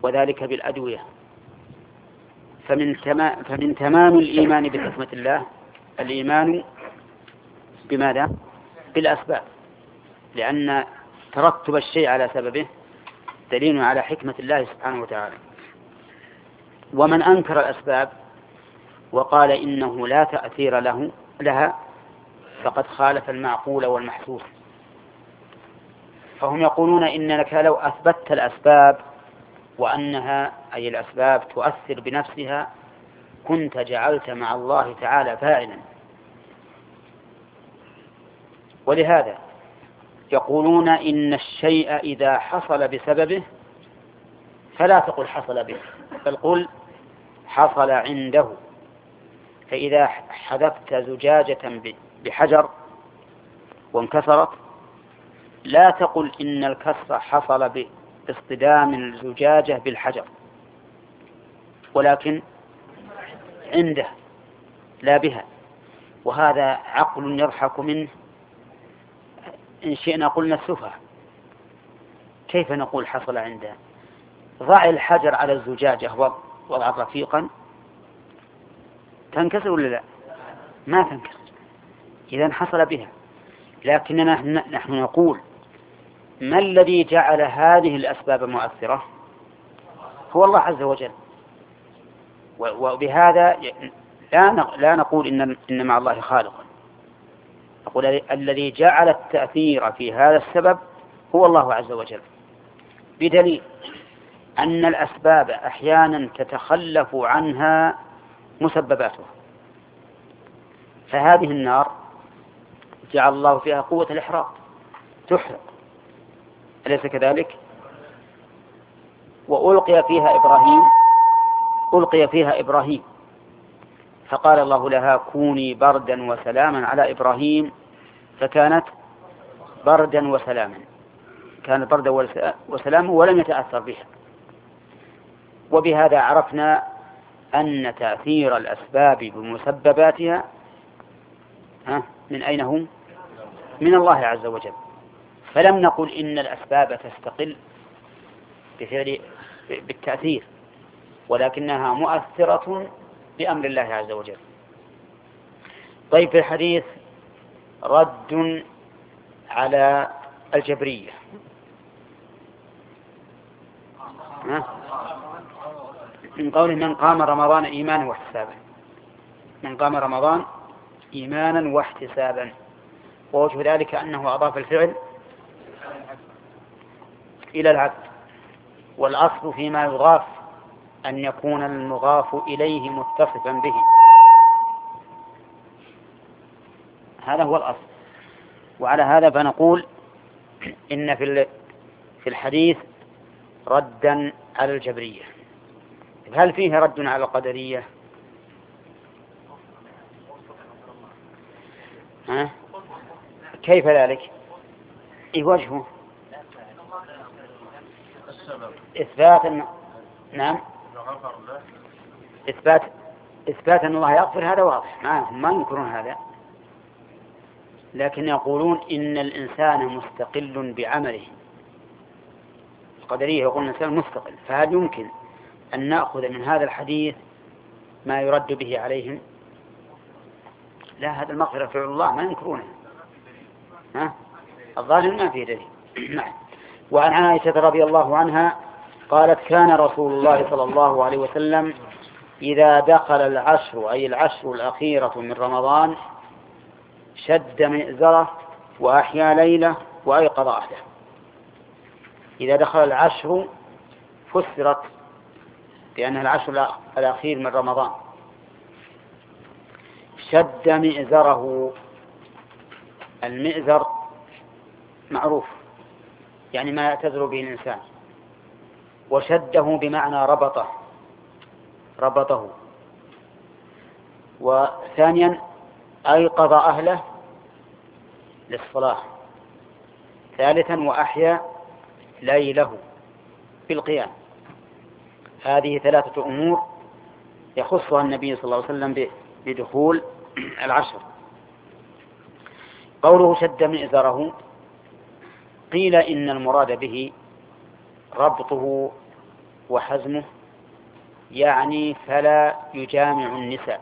وذلك بالأدوية. فمن تمام الإيمان بحكمة الله الإيمان بماذا؟ بالأسباب، لأن ترتب الشيء على سببه دليل على حكمة الله سبحانه وتعالى. ومن أنكر الأسباب وقال إنه لا تأثير لها فقد خالف المعقول والمحسوس. فهم يقولون إنك لو أثبتت الأسباب وأنها أي الأسباب تؤثر بنفسها كنت جعلت مع الله تعالى فاعلا. ولهذا يقولون إن الشيء إذا حصل بسببه فلا تقل حصل به، بل قل حصل عنده. فإذا حذفت زجاجة بحجر وانكسرت لا تقل إن الكسر حصل باصطدام الزجاجة بالحجر، ولكن عنده لا بها. وهذا عقل يضحك منه إن شئنا قلنا السفه. كيف نقول حصل عنده؟ ضع الحجر على الزجاجة وضعا رفيقا تنكسر ولا لا؟ ما تنكسر، إذن حصل بها. لكننا نحن نقول ما الذي جعل هذه الأسباب مؤثرة؟ هو الله عز وجل. وبهذا لا نقول إن مع الله خالقا، نقول الذي جعل التأثير في هذا السبب هو الله عز وجل، بدليل أن الأسباب أحيانا تتخلف عنها مسبباتها. فهذه النار جعل الله فيها قوة الإحراق تحرق، أليس كذلك؟ وألقي فيها إبراهيم فقال الله لها كوني بردا وسلاما على إبراهيم فكانت بردا وسلاما، كانت بردا وسلاما ولم يتأثر بها. وبهذا عرفنا أن تأثير الأسباب بمسبباتها من أين هو؟ من الله عز وجل. فلم نقل إن الأسباب تستقل بالتأثير، ولكنها مؤثرة بأمر الله عز وجل. طيب، في الحديث رد على الجبرية. من قوله من قام رمضان إيمانا واحتسابا، من قام رمضان إيمانا واحتسابا، ووجه ذلك أنه أضاف الفعل إلى العبد، والأصل فيما يضاف أن يكون المضاف إليه متصفا به، هذا هو الأصل. وعلى هذا فنقول إن في الحديث ردا على الجبرية. هل فيه رد على القدرية؟ كيف ذلك؟ إيه وجهه؟ إثبات نعم، إثبات أن الله يغفر، هذا واضح، ما ينكرون هذا، لكن يقولون إن الإنسان مستقل بعمله. القدرية يقولون الإنسان مستقل، فهل يمكن أن نأخذ من هذا الحديث ما يرد به عليهم؟ لا، هذا المغفرة فعل الله، ما ينكرونه. الظاهر ما فيه دليل. نعم. وعن عائشة رضي الله عنها قالت كان رسول الله صلى الله عليه وسلم إذا دخل العشر أي العشر الأخيرة من رمضان شد مئزره وأحيا ليلة وأيقظ أهله. إذا دخل العشر فسرت بأنها العشر الأخير من رمضان. شد مئزره، المئزر معروف يعني ما يعتذر به الإنسان، وشده بمعنى ربطه. وثانيا أيقظ أهله للصلاة. ثالثا وأحيا ليله بالقيام. هذه ثلاثة أمور يخصها النبي صلى الله عليه وسلم بدخول العشر. قوله شد مئزره قيل إن المراد به ربطه وحزمه يعني فلا يجامع النساء،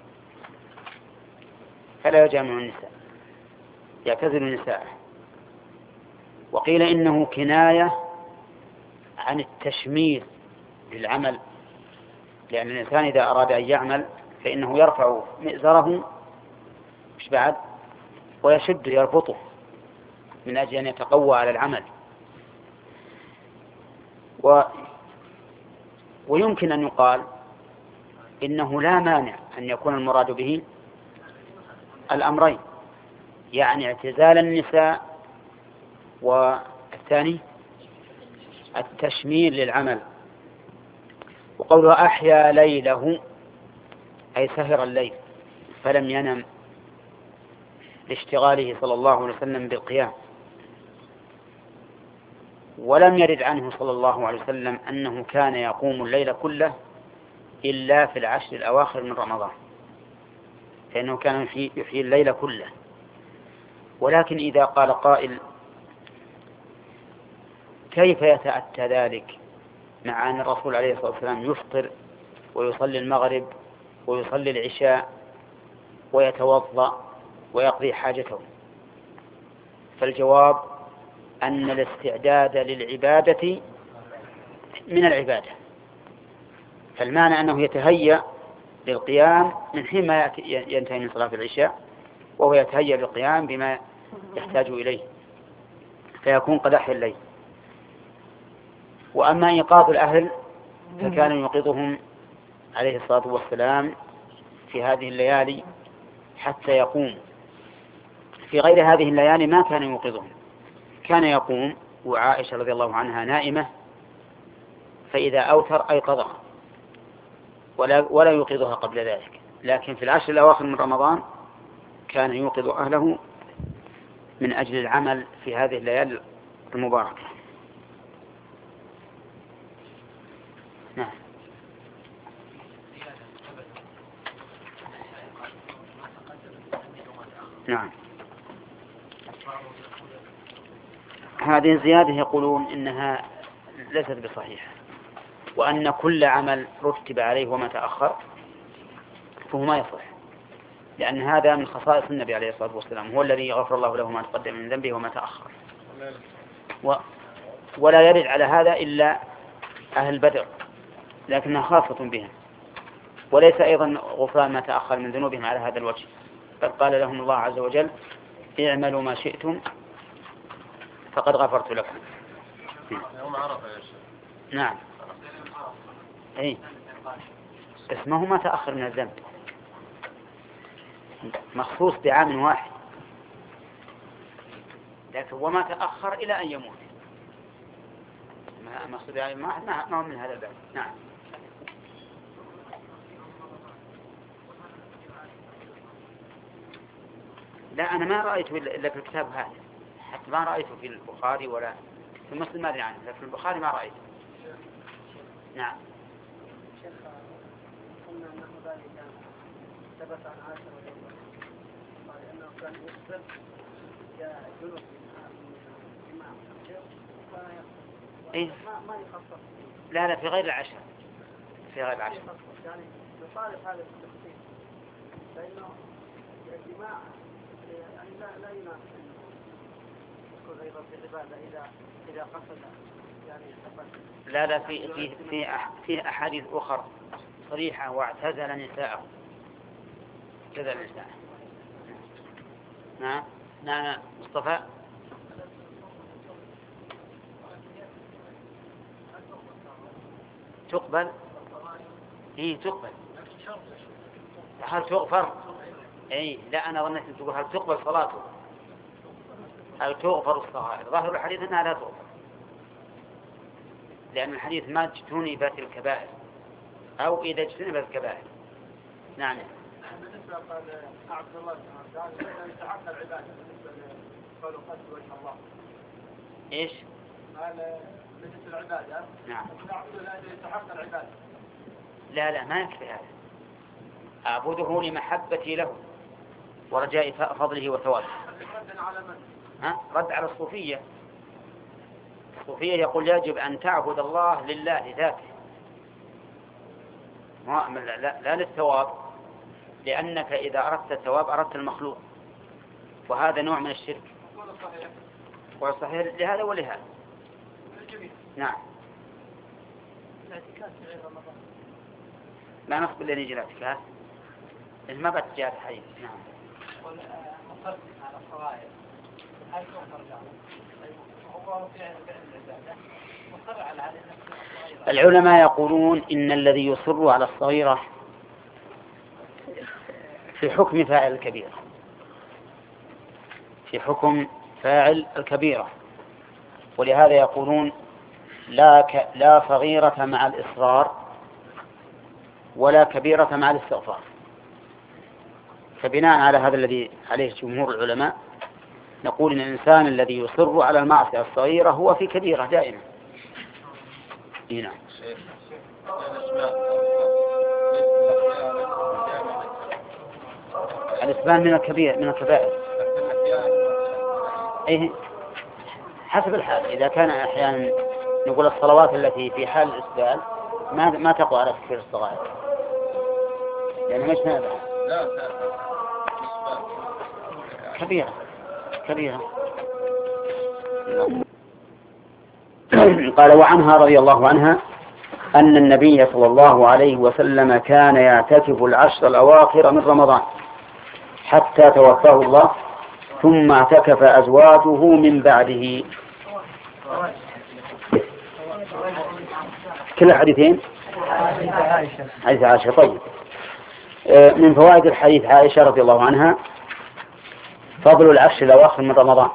فلا يجامع النساء، يعتزل النساء. وقيل إنه كناية عن التشمير للعمل، لأن الإنسان إذا أراد أن يعمل فإنه يرفع مئزره مش بعد ويشد يربطه من أجل أن يتقوى على العمل. ويمكن أن يقال إنه لا مانع أن يكون المراد به الأمرين، يعني اعتزال النساء، والثاني التشمير للعمل. وقوله أحيا ليله أي سهر الليل فلم ينم لاشتغاله صلى الله عليه وسلم بالقيام. ولم يرد عنه صلى الله عليه وسلم أنه كان يقوم الليل كله إلا في العشر الأواخر من رمضان، فإنه كان يحيي الليل كله. ولكن إذا قال قائل كيف يتأتى ذلك مع أن الرسول عليه الصلاة والسلام يفطر ويصلي المغرب ويصلي العشاء ويتوضأ ويقضي حاجته؟ فالجواب أن الاستعداد للعبادة من العبادة، فالمعنى أنه يتهيأ للقيام من حين ما ينتهي من صلاة العشاء، وهو يتهيأ للقيام بما يحتاج إليه، فيكون قد أحيا الليل. وأما إيقاظ الأهل فكان يوقظهم عليه الصلاة والسلام في هذه الليالي حتى يقوم. في غير هذه الليالي ما كان يوقظهم، كان يقوم وعائشة رضي الله عنها نائمة، فإذا أوتر أيقظها ولا يوقظها قبل ذلك. لكن في العشر الأواخر من رمضان كان يوقظ أهله من أجل العمل في هذه الليالي المباركة. نعم. نعم، هذه الزيادة يقولون إنها ليست بصحيحة، وأن كل عمل رتب عليه وما تأخر فهو ما يصح، لأن هذا من خصائص النبي عليه الصلاة والسلام، هو الذي غفر الله له ما تقدم من ذنبه وما تأخر. ولا يرد على هذا إلا أهل بدر، لكنها خاصة بهم، وليس أيضا غفران ما تأخر من ذنوبهم على هذا الوجه، بل قال لهم الله عز وجل اعملوا ما شئتم فقد غفرت لكم. يوم عرفة يا شيخ. نعم، أي اسمه ما تأخر من الذنب، مخصوص بعام واحد، لكن وما تأخر إلى أن يموت مخصوص بعام واحد ما هو من هذا الباب. نعم. لا، أنا ما رأيته إلا في الكتاب هذا، حتى ما رأيته في البخاري ولا في مسلم، ما أدري عنه، لكن في البخاري ما رأيته. نعم. شيخ قلنا أنه ذلك ثبت عن عائشة رضي الله عنها قال أنه كان يصبر جنوب الإمام إيه؟ ما يخصص. لا في غير العشر، في غير العشر. يعني يصالح هذا التخصيص، فإنه الجماع يعني لا يناسب يكون أيضا في العبادة إذا قصد يعني ثبت. لا في أحاديث أخرى صريحة واعتزل نساءه، اعتزل نساءه. نعم مصطفى. تقبل؟ إيه تقبل. هل تغفر؟ إيه لا، أنا ظنيت أن تقول هل تقبل صلاته، هل تغفر الصغائر. ظاهر الحديث أنها لا تغفر، لأن الحديث ما اجتنبت الكبائر أو إذا اجتنبت الكبائر. نعم. بالنسبة قال عبد الله تعالى يتحقق العبادة بالنسبة لقوله قصد وجه الله. إيش؟ قال بالنسبة للعبادة. نعم. نعبد الذي يتحقق العبادة. لا ما يكفي هذا. أعبده لمحبتي له ورجاء فضله وثوابه. رد على الصوفية. الصوفية يقول يجب أن تعبد الله لله لذاته لا للثواب، لأنك إذا أردت الثواب أردت المخلوق، وهذا نوع من الشرك. والصحيح لهذا ولهذا. نعم. لا نقبل أن يجي الاعتكاف، ما بتجاه الحديث. نعم. والمصرف على الصغائر هل تغفر هو فعل العبادة مصر على نفسه؟ العلماء يقولون إن الذي يصر على الصغيرة في حكم فاعل الكبيرة، في حكم فاعل الكبيرة، ولهذا يقولون لا صغيرة مع الإصرار ولا كبيرة مع الاستغفار. فبناء على هذا الذي عليه جمهور العلماء نقول إن الإنسان الذي يصر على المعصية الصغيرة هو في كبيرة دائما. نعم. الإسبان من الكبائر. إيه حسب الحال. إذا كان أحيانا نقول الصلوات التي في حال الإسبان ما تقوى على تكفير الصغائر، يعني مش هذا. لا كبيرة. قال وعنها رضي الله عنها أن النبي صلى الله عليه وسلم كان يعتكف العشر الأواخر من رمضان حتى توفاه الله، ثم اعتكف أزواجه من بعده. كل حديثين حديث عائشة. طيب، من فوائد الحديث عائشة رضي الله عنها فضل العشر الأواخر من رمضان،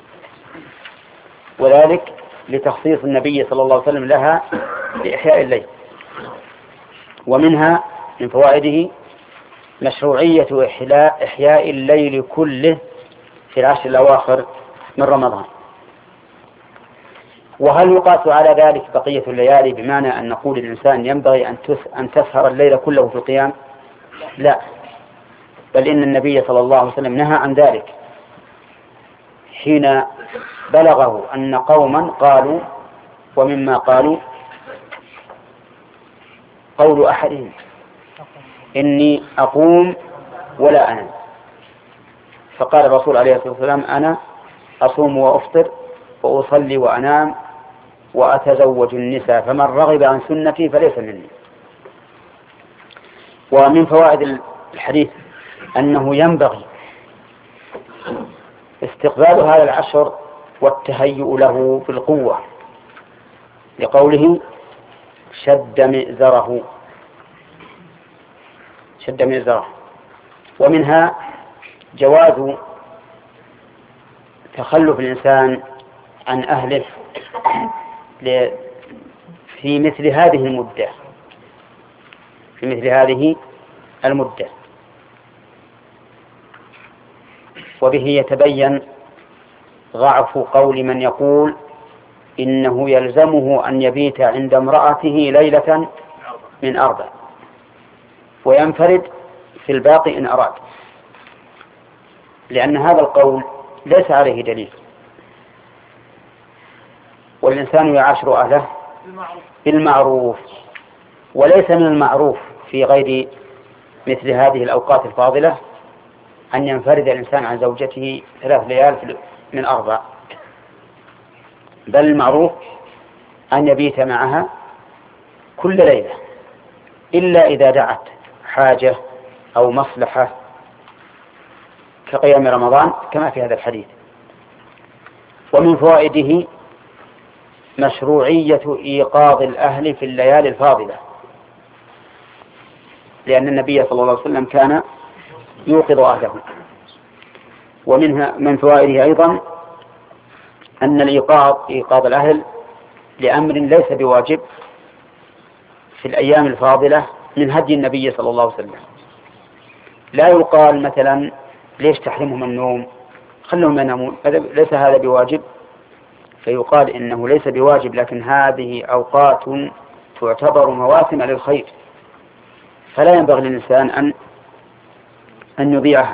وذلك لتخصيص النبي صلى الله عليه وسلم لها بإحياء الليل. ومنها من فوائده مشروعية إحياء الليل كله في العشر الأواخر من رمضان. وهل يقاس على ذلك بقية الليالي، بمعنى أن نقول الإنسان ينبغي أن تسهر الليل كله في القيام؟ لا، بل إن النبي صلى الله عليه وسلم نهى عن ذلك حين بلغه أن قوما قالوا، ومما قالوا قول أحدهم إني أقوم ولا أنام، فقال الرسول عليه الصلاة والسلام أنا أصوم وأفطر وأصلي وأنام وأتزوج النساء، فمن رغب عن سنتي فليس مني. ومن فوائد الحديث أنه ينبغي استقبال هذا العشر والتهيؤ له بالقوة، لقوله شد مئزره. ومنها جواز تخلف الإنسان عن أهله في مثل هذه المدة، وبه يتبين ضعف قول من يقول إنه يلزمه أن يبيت عند امرأته ليلة من 4 وينفرد في الباقي إن أراد، لأن هذا القول ليس عليه دليل. والإنسان يعاشر أهله بالمعروف، وليس من المعروف في غير مثل هذه الأوقات الفاضلة أن ينفرد الإنسان عن زوجته 3 ليال من 4، بل المعروف أن يبيت معها كل ليلة، إلا إذا دعت حاجة أو مصلحة كقيام رمضان كما في هذا الحديث. ومن فوائده مشروعية إيقاظ الأهل في الليالي الفاضلة، لأن النبي صلى الله عليه وسلم كان يوقظ أهله. من فوائده أيضا أن إيقاظ الأهل لأمر ليس بواجب في الأيام الفاضلة من هدي النبي صلى الله عليه وسلم. لا يقال مثلا ليش تحرمهم النوم، خلهم ينامون، ليس هذا بواجب، فيقال إنه ليس بواجب، لكن هذه أوقات تعتبر مواسم للخير، فلا ينبغي للإنسان أن يضيعها.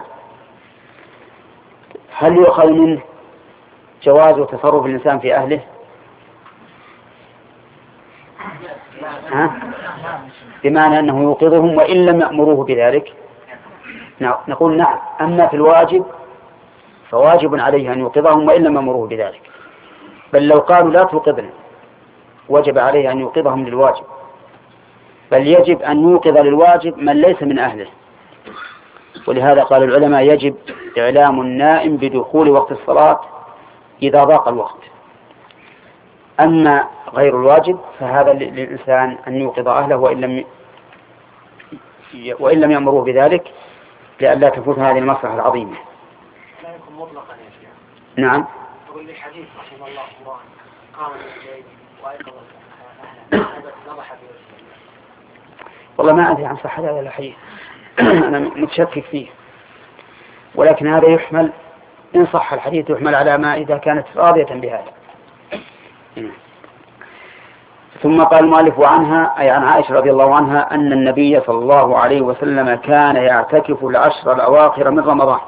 هل يؤخذ منه جواز تصرف الإنسان في أهله؟ بمعنى أنه يوقظهم وإن لم يأمروه بذلك نقول نعم. أما في الواجب فواجب عليه أن يوقظهم وإن لم يأمروه بذلك، بل لو قالوا لا توقظنا وجب عليه أن يوقظهم للواجب، بل يجب أن يوقظ للواجب من ليس من أهله. ولهذا قال العلماء يجب إعلام النائم بدخول وقت الصلاة إذا ضاق الوقت. أما غير الواجب فهذا للإنسان أن يوقظ أهله وإن لم يأمروه بذلك لئلا تفوت هذه المصلحة العظيمة. لا يكون مطلقا يا شيخ. نعم. أقول لي حديث رحمه الله امرأ قام بالليل وأيقظ أهله هذا نضح به. والله ما أدري عن صحة هذا الحديث أنا متشكك فيه، ولكن هذا يحمل إن صح الحديث يحمل على ما إذا كانت راضية بهذا. ثم قال المؤلف عنها أي عن عائشة رضي الله عنها أن النبي صلى الله عليه وسلم كان يعتكف العشر الأواخر من رمضان.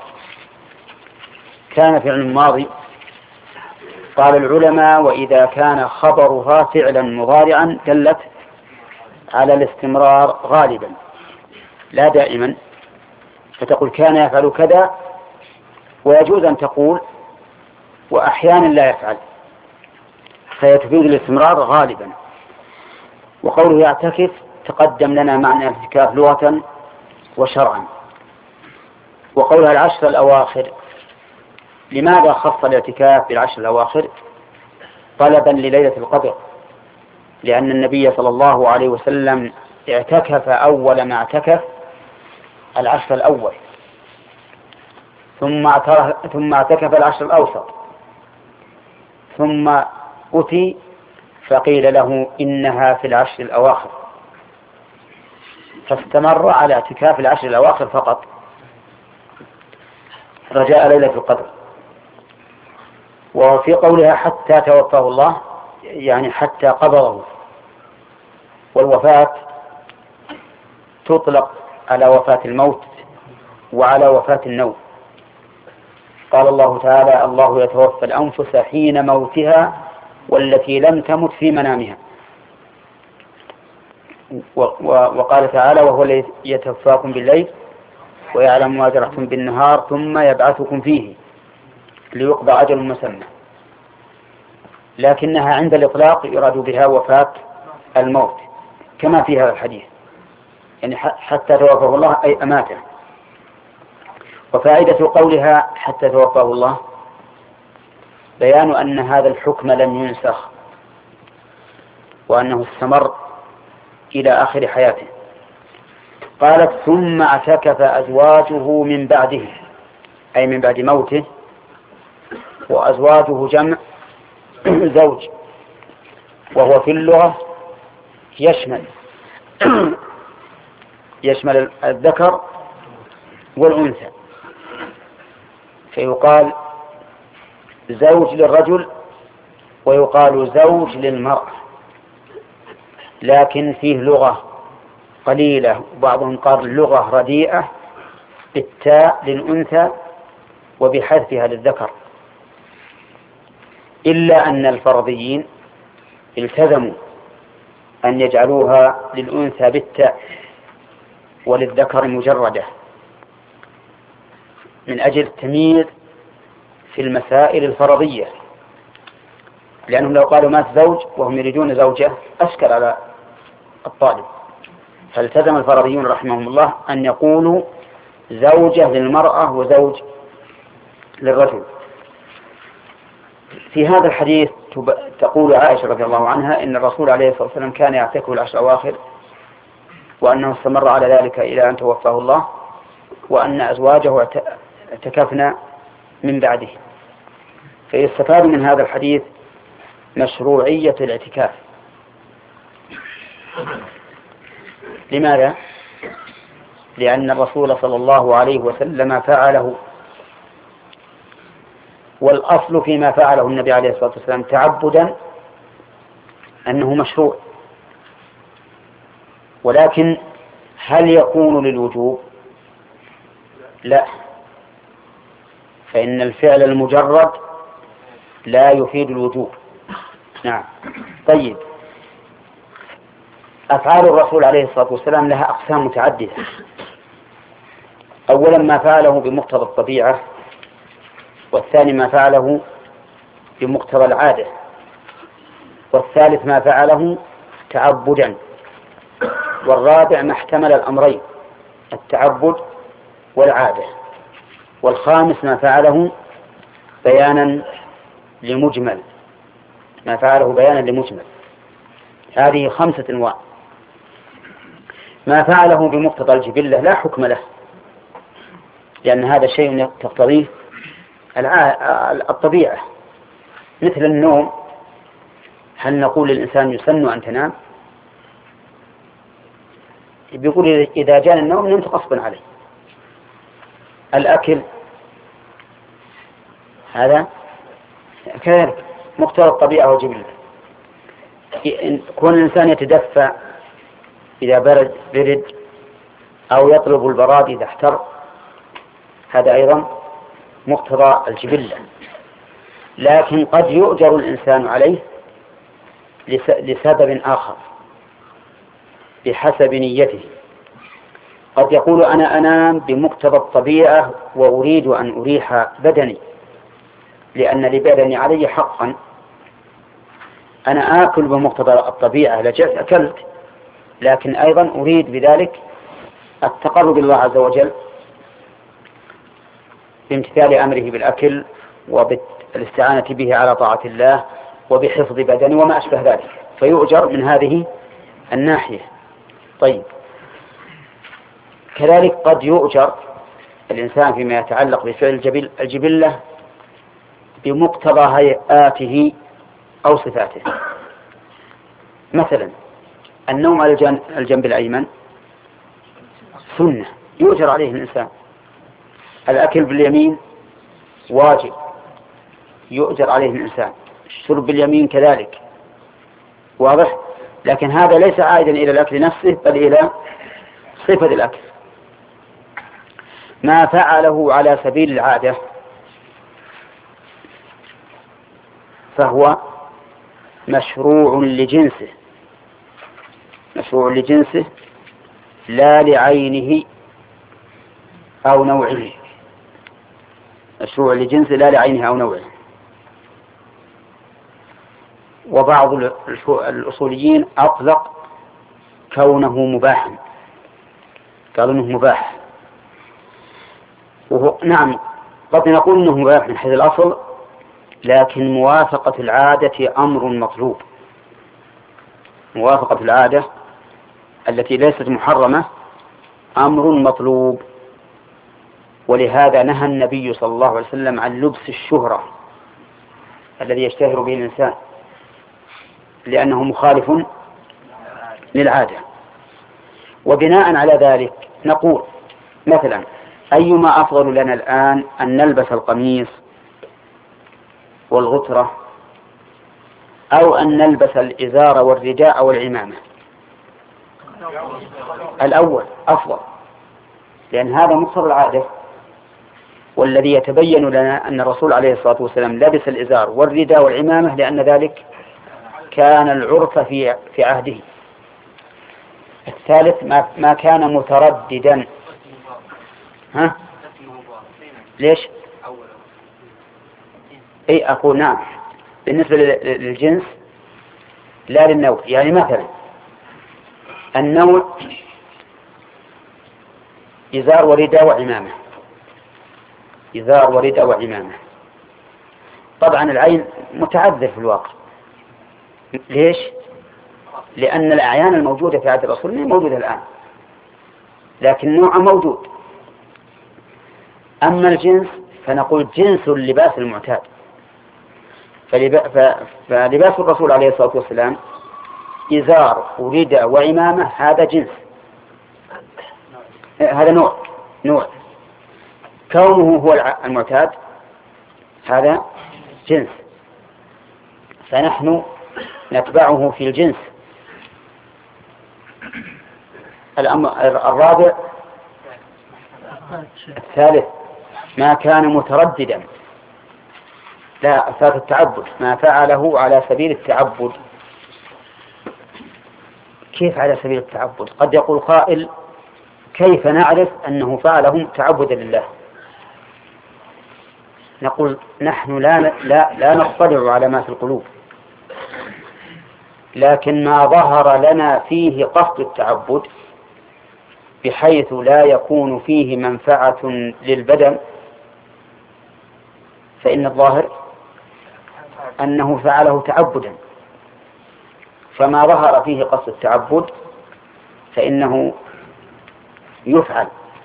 كان فعل ماضي. قال العلماء وإذا كان خبرها فعلا مضارعا دلت على الاستمرار غالبا لا دائما، فتقول كان يفعل كذا، ويجوز أن تقول وأحيانا لا يفعل، فيتفيد الاستمرار غالبا. وقوله يعتكف تقدم لنا معنى الاعتكاف لغة وشرعا. وقولها العشر الأواخر، لماذا خص الاعتكاف بالعشر الأواخر؟ طلبا لليلة القدر، لأن النبي صلى الله عليه وسلم اعتكف أول ما اعتكف العشر الأول، ثم اعتكف العشر الأوسط، ثم أتي فقيل له إنها في العشر الأواخر، فاستمر على اعتكاف العشر الأواخر فقط رجاء ليلة القدر. وفي قولها حتى توفاه الله يعني حتى قبضه، والوفاة تطلق على وفاة الموت وعلى وفاة النوم. قال الله تعالى الله يتوفى الأنفس حين موتها والتي لم تمت في منامها. وقال تعالى وهو الذي يتوفاكم بالليل ويعلم ما جرحتم بالنهار ثم يبعثكم فيه ليقضى أجل مسمى، لكنها عند الإطلاق يراد بها وفاة الموت كما في هذا الحديث، يعني حتى توفاه الله أي أماته. وفائدة قولها حتى توفاه الله بيان أن هذا الحكم لم ينسخ وأنه استمر إلى آخر حياته. قالت ثم اعتكف أزواجه من بعده أي من بعد موته، وأزواجه جمع زوج، وهو في اللغة يشمل الذكر والأنثى، فيقال زوج للرجل ويقال زوج للمرأة، لكن فيه لغة قليلة، وبعضهم قال لغة رديئة بالتاء للأنثى وبحذفها للذكر، إلا أن الفرضيين التزموا أن يجعلوها للأنثى بالتاء وللذكر مجردة من أجل التمييز في المسائل الفرضية، لأنهم لو قالوا مات زوج وهم يريدون زوجة أشكل على الطالب، فالتزم الفرضيون رحمهم الله أن يقولوا زوجة للمرأة وزوج للرجل. في هذا الحديث تقول عائشة رضي الله عنها إن الرسول عليه الصلاة والسلام كان يعتكف العشر الأواخر، وأنه استمر على ذلك إلى أن توفاه الله، وأن أزواجه اعتكفنا من بعده. فيستفاد من هذا الحديث مشروعية الاعتكاف. لماذا؟ لأن الرسول صلى الله عليه وسلم فعله، والأصل فيما فعله النبي عليه الصلاة والسلام تعبدا أنه مشروع، ولكن هل يكون للوجوب؟ لا، فإن الفعل المجرد لا يفيد الوجوب. نعم. طيب، أفعال الرسول عليه الصلاة والسلام لها أقسام متعددة. أولا ما فعله بمقتضى الطبيعة، والثاني ما فعله بمقتضى العادة، والثالث ما فعله تعبدا، والرابع ما احتمل الأمرين التعبد والعادة، والخامس ما فعله بيانا لمجمل، ما فعله بيانا لمجمل. هذه 5 أنواع. ما فعله بمقتضى الجبلة لا حكم له، لأن هذا شيء تقتضيه الطبيعة، مثل النوم. هل نقول للإنسان يسن أن تنام؟ بيقول إذا جاء النوم نمت غصبا عليه. الأكل هذا كذلك مقتضى الطبيعة والجبلة. كون الإنسان يتدفى إذا برد أو يطلب البراد إذا احتر، هذا أيضا مقتضى الجبلة. لكن قد يؤجر الإنسان عليه لسبب آخر بحسب نيته. قد يقول أنا أنام بمقتضى الطبيعة وأريد أن أريح بدني لأن لبدني علي حقا. أنا آكل بمقتضى الطبيعة لجأت أكلت، لكن أيضا أريد بذلك التقرب إلى الله عز وجل بامتثال أمره بالأكل وبالاستعانة به على طاعة الله وبحفظ بدني وما أشبه ذلك، فيؤجر من هذه الناحية. طيب، كذلك قد يؤجر الإنسان فيما يتعلق بفعل الجبلة بمقتضى هيئاته أو صفاته. مثلا النوم على الجنب الأيمن سنة يؤجر عليه الإنسان. الأكل باليمين واجب يؤجر عليه الإنسان. الشرب باليمين كذلك واضح. لكن هذا ليس عائدا إلى الأكل نفسه بل إلى صفة الأكل. ما فعله على سبيل العادة فهو مشروع لجنسه، مشروع لجنسه لا لعينه أو نوعه، مشروع لجنسه لا لعينه أو نوعه. وبعض الأصوليين أطلق كونه مباحا، قالوا إنه مباح. نعم قد نقول إنه مباح من حيث الأصل، لكن موافقة العادة أمر مطلوب. موافقة العادة التي ليست محرمة أمر مطلوب. ولهذا نهى النبي صلى الله عليه وسلم عن لبس الشهرة الذي يشتهر به الإنسان، لأنه مخالف للعادة. وبناء على ذلك نقول مثلا أيما أفضل لنا الآن أن نلبس القميص والغترة أو أن نلبس الإزار والرداء والعمامة؟ الأول أفضل، لأن هذا مقتضى العادة. والذي يتبين لنا أن الرسول عليه الصلاة والسلام لبس الإزار والرداء والعمامة لأن ذلك كان العرف في عهده. الثالث ما كان مترددا. ها؟ ليش؟ أي أقول نعم بالنسبة للجنس لا للنوع. يعني مثلا النوع إزار ورداء وعمامة، إزار ورداء وعمامة. طبعا العين متعذر في الواقع. ليش؟ لأن الأعيان الموجودة في عهد الرسول ما موجودة الآن، لكن نوع موجود. أما الجنس فنقول جنس اللباس المعتاد. فلباس الرسول عليه الصلاة والسلام إزار ورداء وعمامة، هذا جنس، هذا نوع. كونه هو المعتاد هذا جنس، فنحن نتبعه في الجنس. الرابع الثالث ما كان مترددا، لا فات التعبد، ما فعله على سبيل التعبد كيف على سبيل التعبد؟ قد يقول قائل كيف نعرف أنه فعلهم تعبدا لله؟ نقول نحن لا نطلع على ما في القلوب، لكن ما ظهر لنا فيه قصد التعبد بحيث لا يكون فيه منفعة للبدن، فإن الظاهر أنه فعله تعبدا. فما ظهر فيه قصد التعبد فإنه يفعل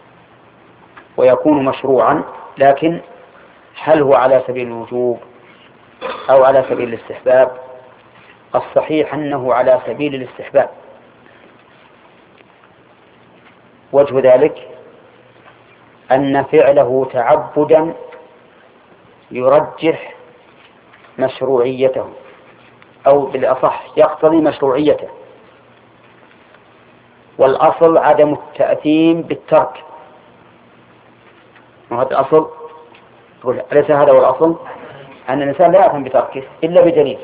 ويكون مشروعا، لكن هل هو على سبيل الوجوب أو على سبيل الاستحباب؟ الصحيح أنه على سبيل الاستحباب. وجه ذلك أن فعله تعبدا يرجح مشروعيته، أو بالأصح يقتضي مشروعيته، والأصل عدم التأثيم بالترك. وهذا الأصل، أليس هذا هو الأصل؟ أن الإنسان لا يأثم بتركه إلا بدليل،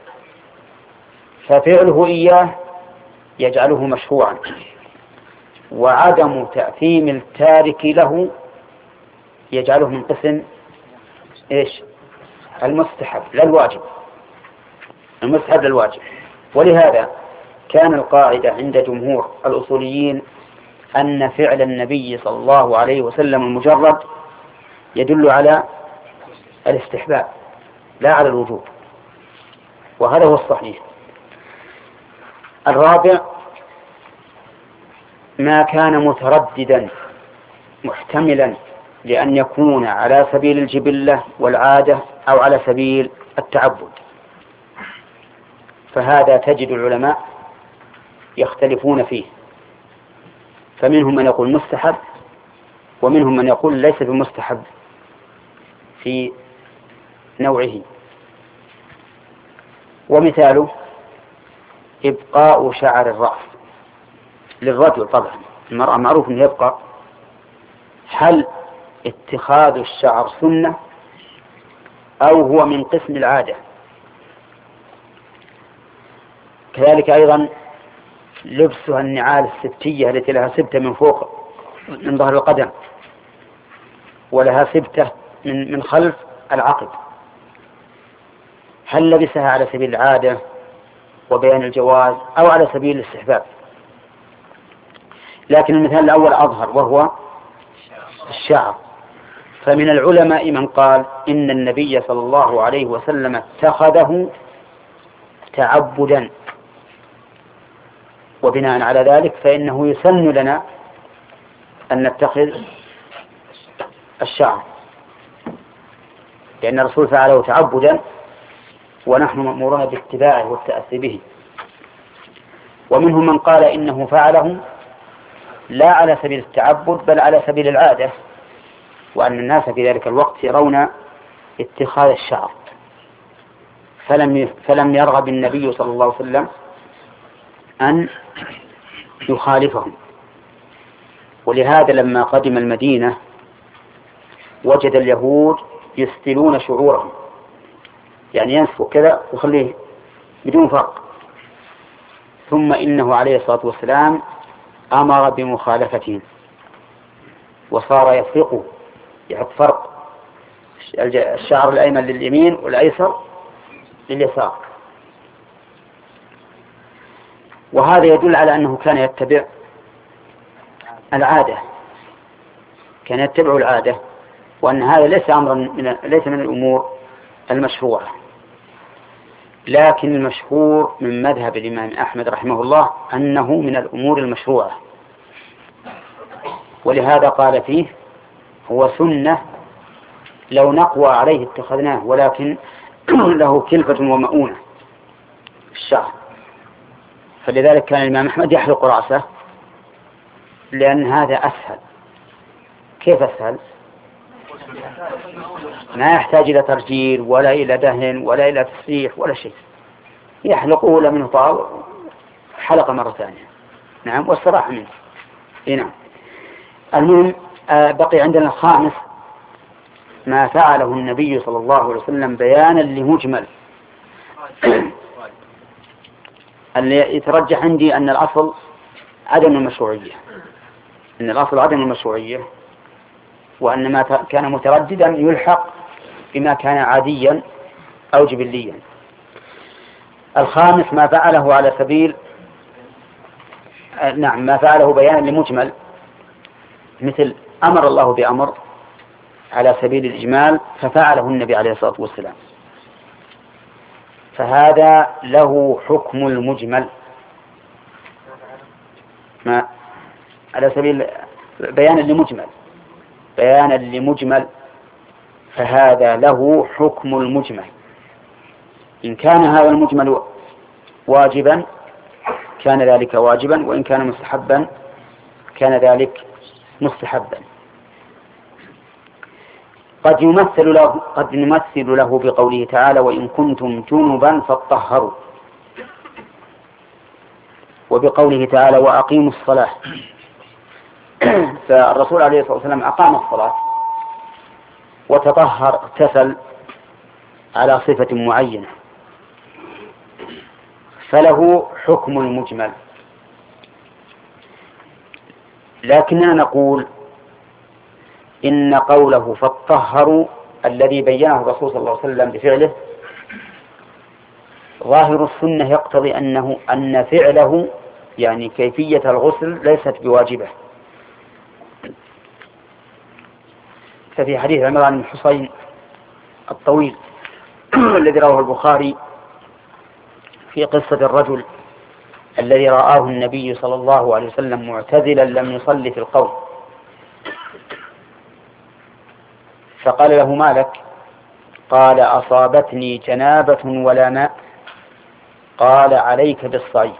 ففعله إياه يجعله مشروعا، وعدم تأثيم التارك له يجعله من قسم إيش؟ المستحب لا الواجب، المستحب للواجب. ولهذا كان القاعدة عند جمهور الأصوليين أن فعل النبي صلى الله عليه وسلم المجرد يدل على الاستحباب لا على الوجوب، وهذا هو الصحيح. الرابع ما كان مترددا محتملا لأن يكون على سبيل الجبلة والعادة أو على سبيل التعبد، فهذا تجد العلماء يختلفون فيه، فمنهم من يقول مستحب ومنهم من يقول ليس بمستحب في نوعه. ومثاله إبقاء شعر الرأس للرجل، طبعا المرأة معروف أنه يبقى. هل اتخاذ الشعر سنة أو هو من قسم العادة؟ كذلك أيضا لبسها النعال السبتية التي لها سبتة من فوق من ظهر القدم ولها سبتة من خلف العقب، هل لبسها على سبيل العادة وبيان الجواز أو على سبيل الاستحباب؟ لكن المثال الأول أظهر وهو الشعر. فمن العلماء من قال إن النبي صلى الله عليه وسلم اتخذه تعبدا، وبناء على ذلك فإنه يسن لنا أن نتخذ الشعر، لأن الرسول فعله تعبدا ونحن مأمورون باتباعه والتأسي به. ومنهم من قال إنه فعله لا على سبيل التعبد بل على سبيل العادة، وأن الناس في ذلك الوقت يرون اتخاذ الشعر، فلم يرغب النبي صلى الله عليه وسلم أن يخالفهم. ولهذا لما قدم المدينة وجد اليهود يسدلون شعورهم، يعني ينسفوا كذا ويخليه بدون فرق، ثم إنه عليه الصلاة والسلام أمر بمخالفتهم وصار يفرقه، يحط فرق الشعر الأيمن لليمين والأيسر لليسار. وهذا يدل على أنه كان يتبع العادة، كان يتبع العادة، وأن هذا ليس من الأمور المشروعة. لكن المشهور من مذهب الإمام أحمد رحمه الله أنه من الأمور المشروعة، ولهذا قال فيه هو سنة لو نقوى عليه اتخذناه، ولكن له كلفة ومؤونة الشعر. فلذلك كان الإمام أحمد يحلق رأسه لأن هذا أسهل. كيف أسهل؟ ما يحتاج إلى ترجيل ولا إلى دهن ولا إلى تسريح ولا شيء، يحلقه لمنه طال حلقة مرة ثانية. نعم، والصراحة منه. نعم. المهم بقي عندنا الخامس ما فعله النبي صلى الله عليه وسلم بيانا لمجمل. اللي يترجح عندي أن الأصل عدم المشروعية، أن الأصل عدم المشروعية، وأن ما كان مترددا يلحق بما كان عاديا أو جبليا. الخامس ما فعله على سبيل ما فعله بيانا لمجمل، مثل أمر الله بأمر على سبيل الإجمال ففعله النبي عليه الصلاة والسلام، فهذا له حكم المجمل، ما على سبيل بيانا لمجمل فهذا له حكم المجمل. إن كان هذا المجمل واجبا كان ذلك واجبا، وإن كان مستحبا كان ذلك مستحبا. قد نمثل له بقوله تعالى وإن كنتم جنبا فاطهروا، وبقوله تعالى وأقيموا الصلاة. فالرسول عليه الصلاة والسلام أقام الصلاة وتطهر، اغتسل على صفة معينة، فله حكم المجمل. لكننا نقول إن قوله فاطهروا الذي بينه الرسول صلى الله عليه وسلم بفعله ظاهر السنة يقتضي أن فعله يعني كيفية الغسل ليست بواجبة. ففي حديث عمران بن حصين الطويل الذي رواه البخاري في قصة الرجل الذي رآه النبي صلى الله عليه وسلم معتزلا لم يصلي في القوم، فقال له ما لك؟ قال أصابتني جنابة ولا ماء. قال عليك بالصعيد،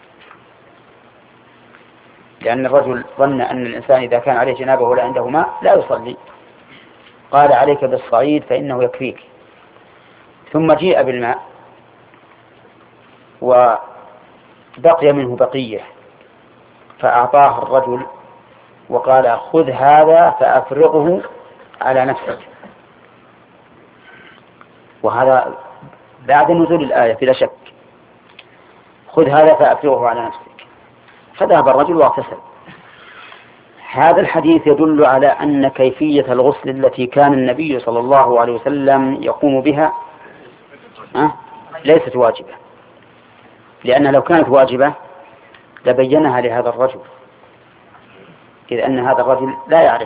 لأن الرجل ظن أن الإنسان إذا كان عليه جنابة ولا عنده ماء لا يصلي. قال عليك بالصعيد فإنه يكفيك. ثم جيء بالماء وبقي منه بقية فأعطاه الرجل وقال خذ هذا فأفرغه على نفسك. وهذا بعد نزول الآية بلا شك، خذ هذا فأفرغه على نفسك. فذهب الرجل واغتسل. هذا الحديث يدل على أن كيفية الغسل التي كان النبي صلى الله عليه وسلم يقوم بها ليست واجبة، لأن لو كانت واجبة لبينها لهذا الرجل، إذ أن هذا الرجل لا يعرف.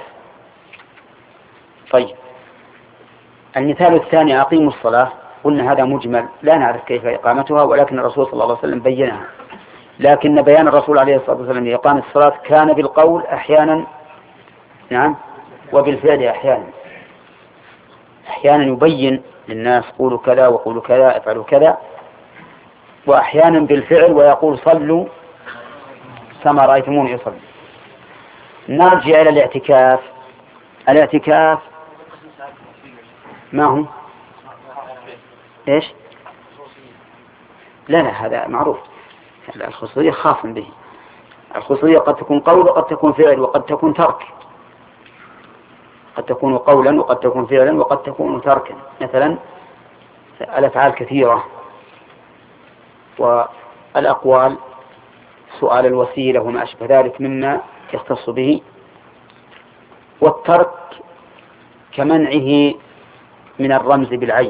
طيب، المثال الثاني أقيموا الصلاة، قلنا هذا مجمل لا نعرف كيف إقامتها، ولكن الرسول صلى الله عليه وسلم بينها. لكن بيان الرسول عليه الصلاة والسلام لإقامة الصلاة كان بالقول أحيانا، نعم، وبالفعل أحيانا يبين للناس قولوا كذا وقولوا كذا افعلوا كذا، وأحيانا بالفعل ويقول صلوا كما رأيتموني يصلي. نرجع إلى الاعتكاف. الاعتكاف ما هو؟ إيش؟ لا هذا معروف، الخصوصية خاص به. الخصوصية قد تكون قول وقد تكون فعل وقد تكون ترك، قد تكون قولا وقد تكون فعلا وقد تكون تركا. مثلا الأفعال كثيرة، والأقوال سؤال الوسيلة وما أشبه ذلك مما يختص به، والترك كمنعه من الرمز بالعين.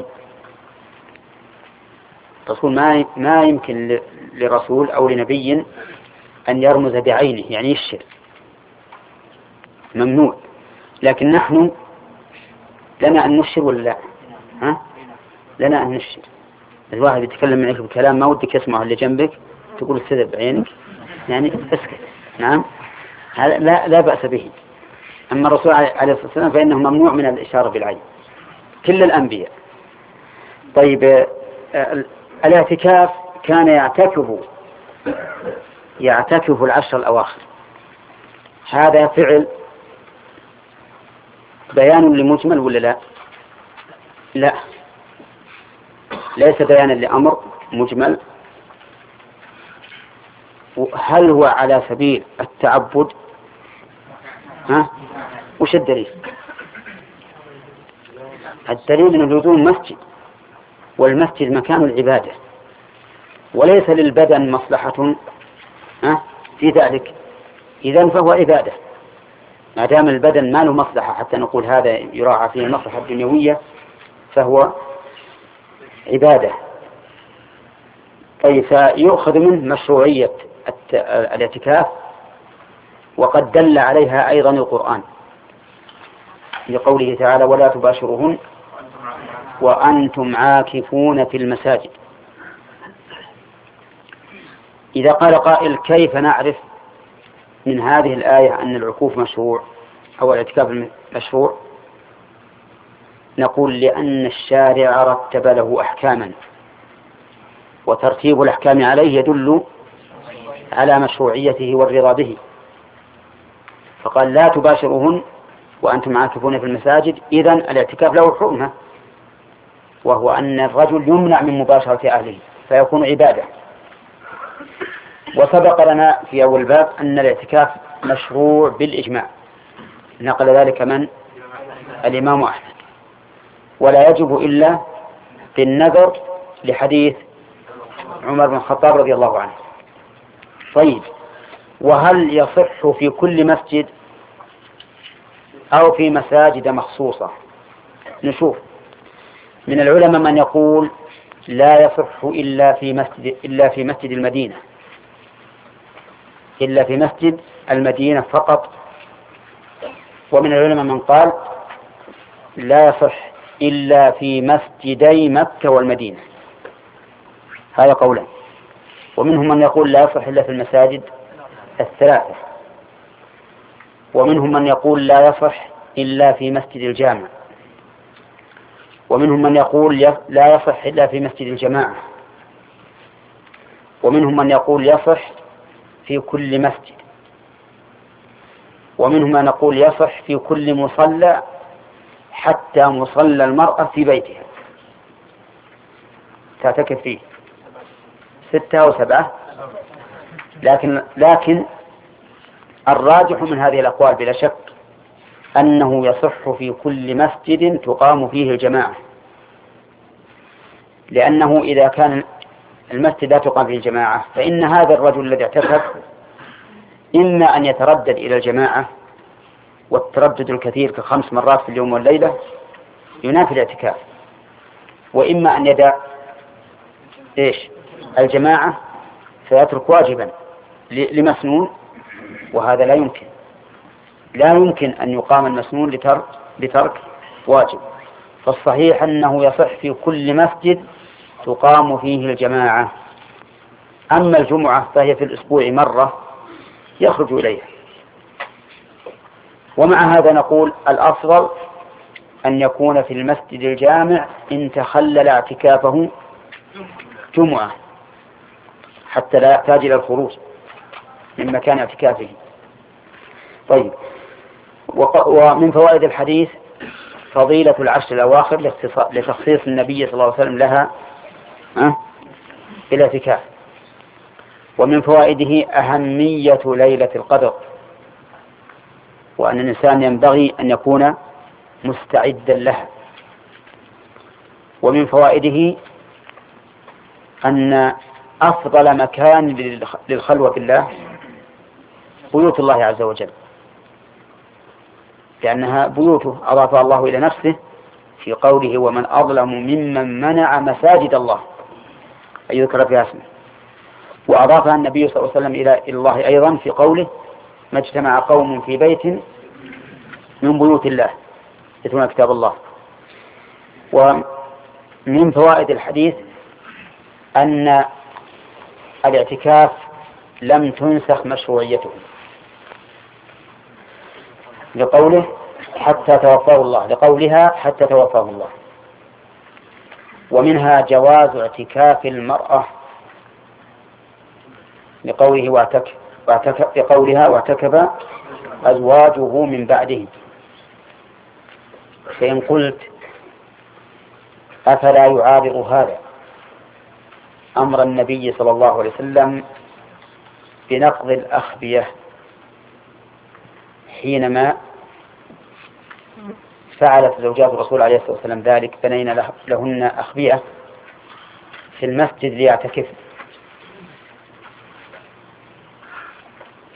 الرسول ما يمكن لرسول أو لنبي أن يرمز بعينه يعني يشر، ممنوع. لكن نحن لنا أن نشر ولا لا؟ لنا أن نشر. الواحد يتكلم معك بكلام ما ودك يسمعه اللي جنبك تقول استذب بعينك يعني اسكت، نعم، هذا لا بأس به. أما الرسول عليه الصلاة والسلام فإنه ممنوع من الإشارة بالعين، كل الأنبياء. طيب، الاعتكاف كان يعتكف العشر الأواخر. هذا فعل بيان لمجمل ولا لا؟ لا، ليس بيانا لأمر مجمل. هل هو على سبيل التعبد؟ وش الدليل؟ الدليل أن الوجود مسجد، والمسجد مكان العبادة، وليس للبدن مصلحة في ذلك، إذن فهو عبادة. ما دام البدن ما له مصلحة حتى نقول هذا يراعى فيه المصلحة الدنيوية فهو عبادة. طيب، فيؤخذ منه مشروعية الاعتكاف، وقد دل عليها أيضا القرآن لقوله تعالى: ولا تباشروهن وأنتم عاكفون في المساجد. إذا قال قائل: كيف نعرف من هذه الآية أن العكوف مشروع أو الاعتكاف مشروع؟ نقول: لأن الشارع رتب له أحكاما، وترتيب الأحكام عليه يدل على مشروعيته والرضا به. فقال: لا تباشروهن وأنتم عاكفون في المساجد، إذن الاعتكاف له حرمة، وهو أن الرجل يمنع من مباشرة أهله فيكون عبادة. وسبق لنا في أول باب أن الاعتكاف مشروع بالإجماع، نقل ذلك من؟ الإمام أحمد، ولا يجب إلا بالنذر لحديث عمر بن الخطاب رضي الله عنه. طيب، وهل يصح في كل مسجد أو في مساجد مخصوصة؟ نشوف. من العلماء من يقول لا يصح إلا في مسجد المدينة، إلا في مسجد المدينة فقط. ومن العلماء من قال لا يصح إلا في مسجدي مكة والمدينة، هذا قولا. ومنهم من يقول لا يصح إلا في المساجد الثلاثة. ومنهم من يقول لا يصح إلا في مسجد الجامع. ومنهم من يقول لا يصح إلا في مسجد الجماعة. ومنهم من يقول يصح في كل مسجد. ومنهم من يقول يصح في كل مصلى حتى مصلى المرأة في بيتها تعتكف فيه، 6 أو 7. لكن الراجح من هذه الأقوال بلا شك أنه يصح في كل مسجد تقام فيه الجماعة، لأنه إذا كان المسجد لا تقام فيه الجماعة فإن هذا الرجل الذي اعتكف إما أن يتردد إلى الجماعة، والتردد الكثير ك5 مرات في اليوم والليلة ينافي الاعتكاف، وإما أن يدع الجماعة فيترك واجبا لمسنون، وهذا لا يمكن أن يقام المسنون لترك واجب. فالصحيح أنه يصح في كل مسجد تقام فيه الجماعة. أما الجمعة فهي في الأسبوع مرة يخرج إليها. ومع هذا نقول الأفضل أن يكون في المسجد الجامع إن تخلل اعتكافه جمعة حتى لا يحتاج إلى الخروج من مكان اعتكافه. طيب، ومن فوائد الحديث فضيلة العشر الأواخر لتخصيص النبي صلى الله عليه وسلم لها بالاعتكاف. ومن فوائده أهمية ليلة القدر، وأن الإنسان ينبغي أن يكون مستعدا لها. ومن فوائده أن أفضل مكان للخلوة بالله بيوت الله عز وجل، لأنها بيوته أضافها الله إلى نفسه في قوله: ومن أظلم ممن منع مساجد الله أن يذكر فيها اسمه. وأضافها النبي صلى الله عليه وسلم إلى الله أيضا في قوله: ما اجتمع قوم في بيت من بيوت الله يتلون كتاب الله. ومن فوائد الحديث أن الاعتكاف لم تنسخ مشروعيته لقولها حتى توفاه الله. ومنها جواز اعتكاف المرأة لقولها واعتكف أزواجه من بعده. فإن قلت أفلا يعارض هذا أمر النبي صلى الله عليه وسلم بنقض الأخبية حينما فعلت زوجات الرسول عليه الصلاة والسلام ذلك، بنينا لهن أخبية في المسجد ليعتكف،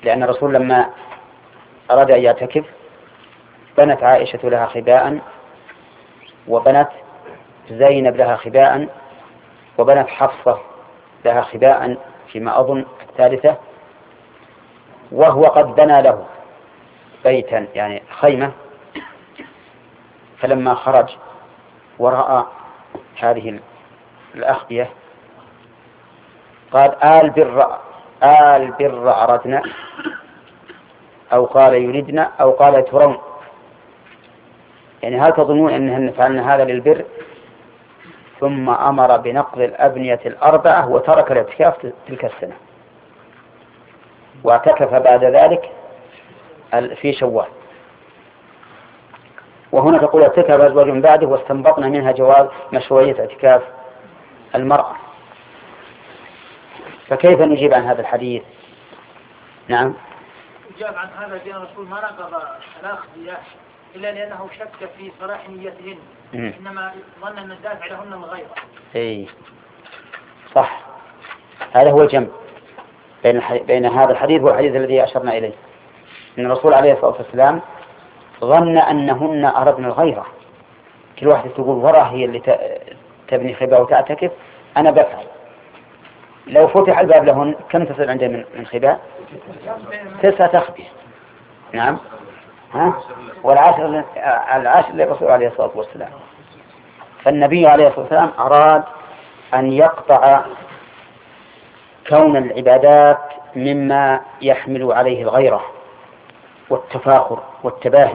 لأن الرسول لما أراد أن يعتكف بنت عائشة لها خباء، وبنت زينب لها خباء، وبنت حفصة لها خباء فيما أظن الثالثة، وهو قد بنى له بيتا يعني خيمة. فلما خرج ورأى هذه الأخبية قال آل بر أردنا، أو قال يردنا، أو قال ترون، يعني هل تظنون أنهن فعلنا هذا للبر؟ ثم أمر بنقض الأبنية الأربعة وترك الاعتكاف تلك السنة، واعتكف بعد ذلك في شوال. وهنا تقول اعتكف أزواج من بعده، واستنبطنا منها جواز مشروعية اعتكاف المرأة. فكيف نجيب عن هذا الحديث؟ نعم، يجاب عن هذا بأن الرسول ما نقض الأخذية إلا لأنه شك في صلاح نيتهن، إنما ظن أن الدافع لهن الغيرة. إيه صح، هذا هو الجمع بين هذا الحديث والحديث الذي أشرنا إليه، أن الرسول عليه الصلاة والسلام ظن أنهن أردن الغيرة. كل واحدة تقول وراه هي اللي تبني خباء وتعتكف، أنا بفعل. لو فتح الباب لهن كم تصل عندهم من خباء؟ 9 أخبية. نعم، العاشر للرسول عليه الصلاة والسلام. فالنبي عليه الصلاة والسلام أراد أن يقطع كون العبادات مما يحمل عليه الغيرة والتفاخر والتباهي.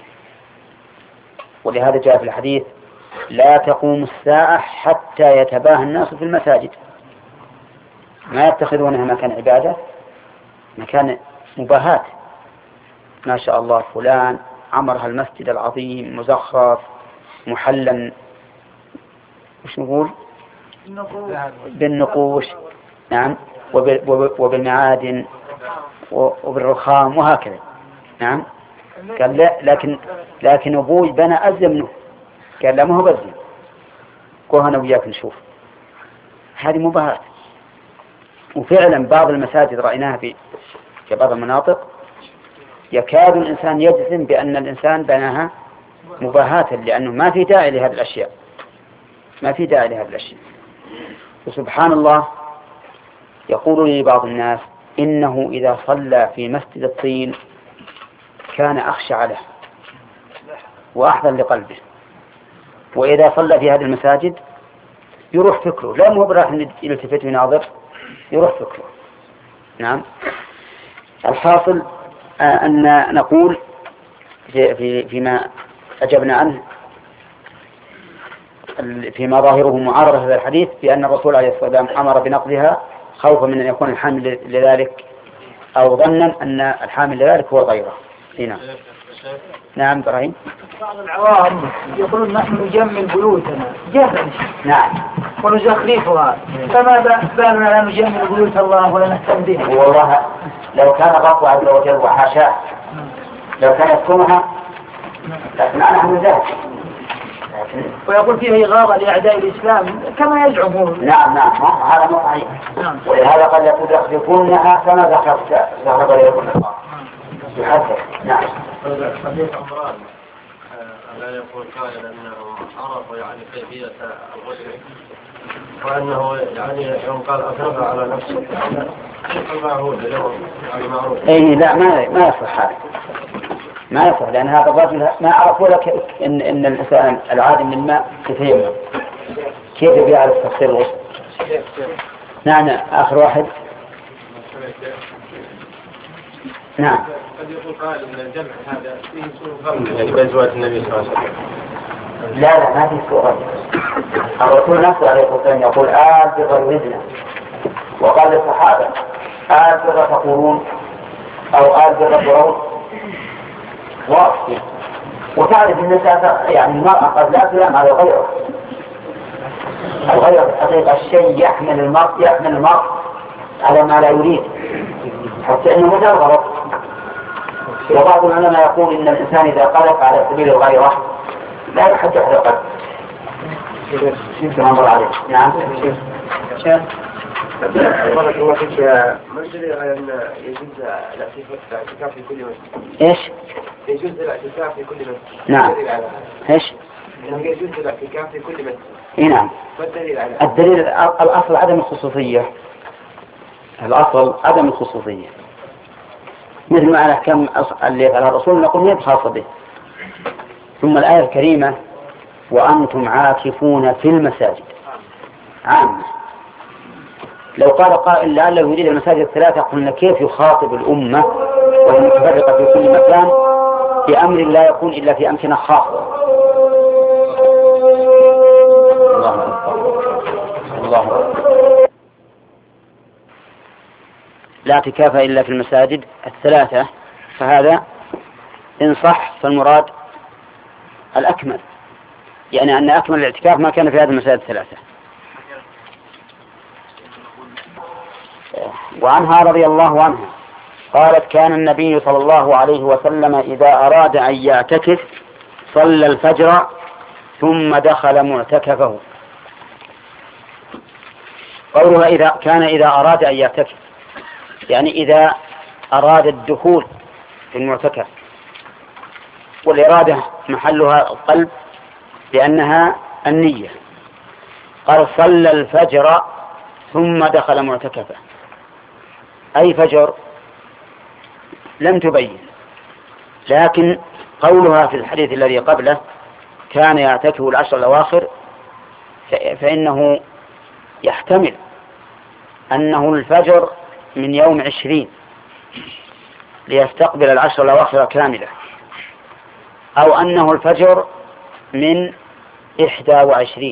ولهذا جاء في الحديث لا تقوم الساعة حتى يتباهى الناس في المساجد، ما يتخذونها مكان عبادة، مكان مباهات. ما شاء الله فلان عمرها المسجد العظيم مزخرف محلا، وش نقول؟ بالنقوش، نعم، وبالمعادن وبالرخام وهكذا. نعم، قال لا، لكن أبوي بنى أزم منه. قال لا، ما هو بزم، كوهنا وياك نشوف. هذه مباهات. وفعلا بعض المساجد رأيناها في بعض المناطق يكاد الإنسان يجزم بأن الإنسان بناها مباهاة، لأنه ما في داعي لهذه الأشياء، ما في داعي لهذه الأشياء. وسبحان الله، يقول لي بعض الناس إنه إذا صلى في مسجد الطين كان أخشع له وأحضر لقلبه، وإذا صلى في هذه المساجد يروح فكره، لا مو براح يلتفت ويناظر، يروح فكره. نعم، الحاصل أن نقول فيما أجبنا عنه، فيما ظاهره معارضة هذا الحديث، بأن الرسول عليه الصلاة والسلام أمر بنقضها خوفا من أن يكون الحامل لذلك، أو ظنا أن الحامل لذلك هو غيره. هنا نعم إبراهيم. بعض العوام يقولون نحن نجمل بيوتنا جهلا، نعم، ونزخرفها، فما بالنا لا نجمل بيوت الله ولا نهتم بها؟ والله لو كان الرب عز وجل وحاشاه لو كان يسكنها لكن أنا من ذلك. ويقول فيها إغاظة لأعداء الإسلام كما يزعمون. نعم، هذا مو صحيح. ولهذا قد يتزخرفونها كما زخرف عليكم الله يحدث. نعم. حديث عمران لا يقول قائل أنهم عرفوا يعني كيفية الغسل، وأنه يعني يوم قال أفرغ على نفسه المعهود يعني معروف. إيه لا، ما يصح هذا، ما يصح، لأن هذا الرجل ما عرفوا لك إن الإنسان العادي من الماء يتيمم، كيف يعرف تفسير الغسل؟ نعم، آخر واحد. نعم. قد يقول قائل ان الجمع هذا فيه سوء ظن يعني بأزواج النبي صلى الله عليه وسلم. لا، ما فيه سوء ظن. الرسول نفسه عليه الصلاة والسلام يقول بر يردنا، وقال للصحابة بر تقولون أو بر ترون. واضح. وتعرف النساء يعني المرأة قد لا تلام على غيره. الغير الحقيقة الشيء يحمل المرء على ما لا يريد، حتى إنه مثل غلط. وبعض العلماء يقول إن الإنسان إذا قذف على سبيل الغيرة لا يحدث على القلب. شوف مر عليه. نعم. بارك الله فيك. ما الدليل على أن يجوز الاعتكاف في كل مسجد؟ إيش؟ يجوز الاعتكاف في كل مسجد. نعم. إيش؟ إنه يجوز الاعتكاف في كل مسجد. إيه نعم. ما الدليل على؟ الدليل الأصل عدم الخصوصية. الأصل عدم الخصوصية. مثل ما الأحكام اللي يفعلها الرسول نقول ما خاصة به. ثم الآية الكريمة وأنتم عاكفون في المساجد عامة. لو قال قائل لعله يريد المساجد الثلاثة قلنا كيف يخاطب الأمة وهي متفرقة في كل مكان بأمر لا يكون إلا في أمكنة خاصة. الله أكبر. لا اعتكاف إلا في المساجد الثلاثة، فهذا إن صح فالمراد الأكمل، يعني أن أكمل الاعتكاف ما كان في هذه المساجد الثلاثة. وعنها رضي الله عنها قالت كان النبي صلى الله عليه وسلم إذا أراد أن يعتكف صلى الفجر ثم دخل معتكفه. قولها إذا أراد أن يعتكف يعني إذا أراد الدخول في المعتكف، والإرادة محلها القلب لأنها النية. قال صلى الفجر ثم دخل معتكفه، أي فجر لم تبين، لكن قولها في الحديث الذي قبله كان يعتكف العشر الأواخر فإنه يحتمل أنه الفجر من يوم 20 ليستقبل العشر الأواخر كاملة، أو أنه الفجر من 21.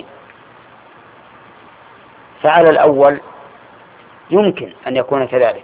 فعلى الأول يمكن أن يكون كذلك،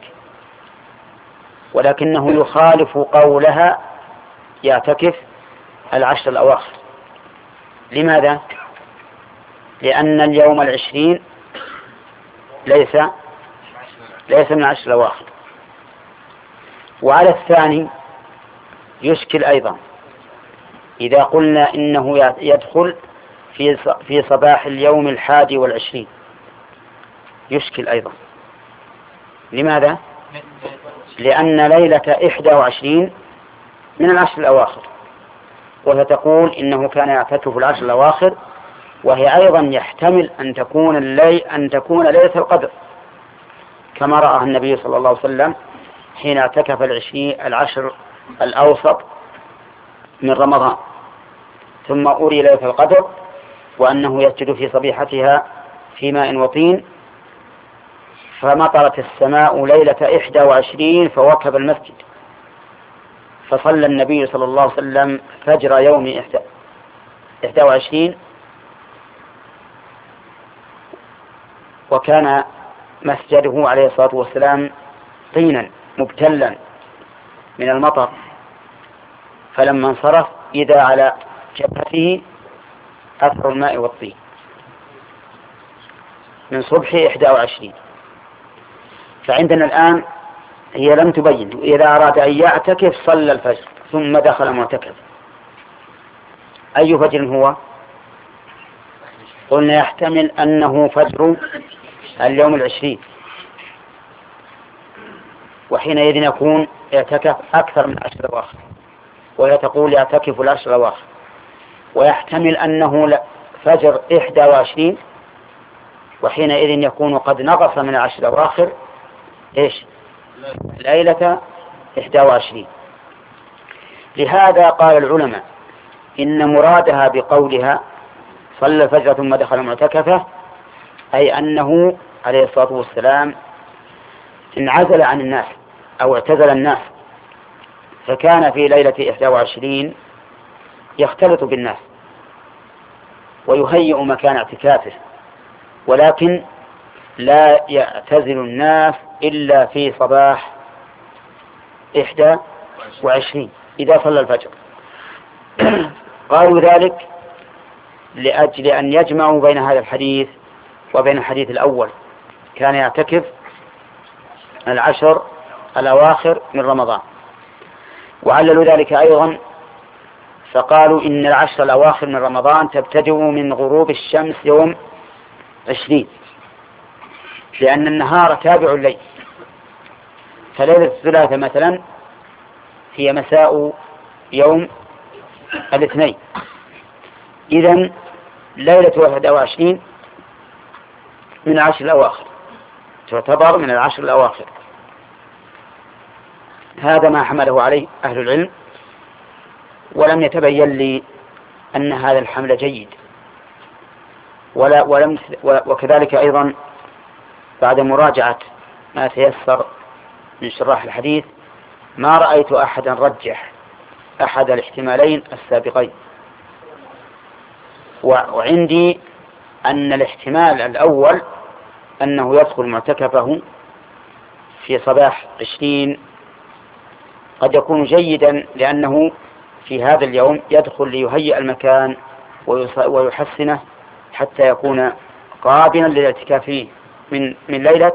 ولكنه يخالف قولها يعتكف العشر الأواخر. لماذا؟ لأن اليوم 20 ليس من العشر الأواخر. وعلى الثاني يشكل أيضا إذا قلنا إنه يدخل في صباح اليوم 21، يشكل أيضا. لماذا؟ لأن ليلة 21 من العشر الأواخر، وستقول إنه كان يعتكف العشر الأواخر، وهي أيضا يحتمل أن تكون ليلة القدر كما رأى النبي صلى الله عليه وسلم حين اعتكف العشر الأوسط من رمضان، ثم أري ليلة القدر وأنه يسجد في صبيحتها في ماء وطين، فمطرت السماء ليلة 21 فوكب المسجد، فصلى النبي صلى الله عليه وسلم فجر يوم 21، وكان مسجده عليه الصلاة والسلام طينا مبتلا من المطر، فلما انصرف إذا على جبهته أثر الماء والطين من صبح 21. فعندنا الآن هي لم تبين. إذا أراد أن يعتكف صلى الفجر ثم دخل معتكف. أي فجر هو؟ قلنا يحتمل أنه فجر اليوم 20، وحينئذ يكون يعتكف أكثر من 10 أواخر، وهي تقول يعتكف العشر الأواخر. ويحتمل أنه فجر 21، وحينئذ يكون قد نقص من 10 أواخر إيش؟ ليلة 21. لهذا قال العلماء إن مرادها بقولها صلى الفجر ثم دخل معتكفه أي أنه عليه الصلاة والسلام انعزل عن الناس أو اعتزل الناس، فكان في ليلة 21 يختلط بالناس ويهيئ مكان اعتكافه، ولكن لا يعتزل الناس إلا في صباح 21 إذا صلى الفجر. قالوا ذلك لأجل أن يجمعوا بين هذا الحديث وبين الحديث الأول كان يعتكف العشر الأواخر من رمضان، وعللوا ذلك أيضا فقالوا إن العشر الأواخر من رمضان تبتدئ من غروب الشمس يوم 20، لأن النهار تابع الليل، فليلة الثلاثاء مثلا هي مساء يوم الاثنين، إذن ليلة 21 من العشر الأواخر، تعتبر من العشر الأواخر. هذا ما حمله عليه أهل العلم، ولم يتبين لي أن هذا الحمل جيد، وكذلك أيضا بعد مراجعة ما تيسر من شراح الحديث ما رأيت أحدا رجح أحد الاحتمالين السابقين، وعندي أن الاحتمال الأول أنه يدخل معتكفه في صباح 20 قد يكون جيدا، لأنه في هذا اليوم يدخل ليهيئ المكان ويحسنه حتى يكون قابلا للاعتكاف فيه من ليلة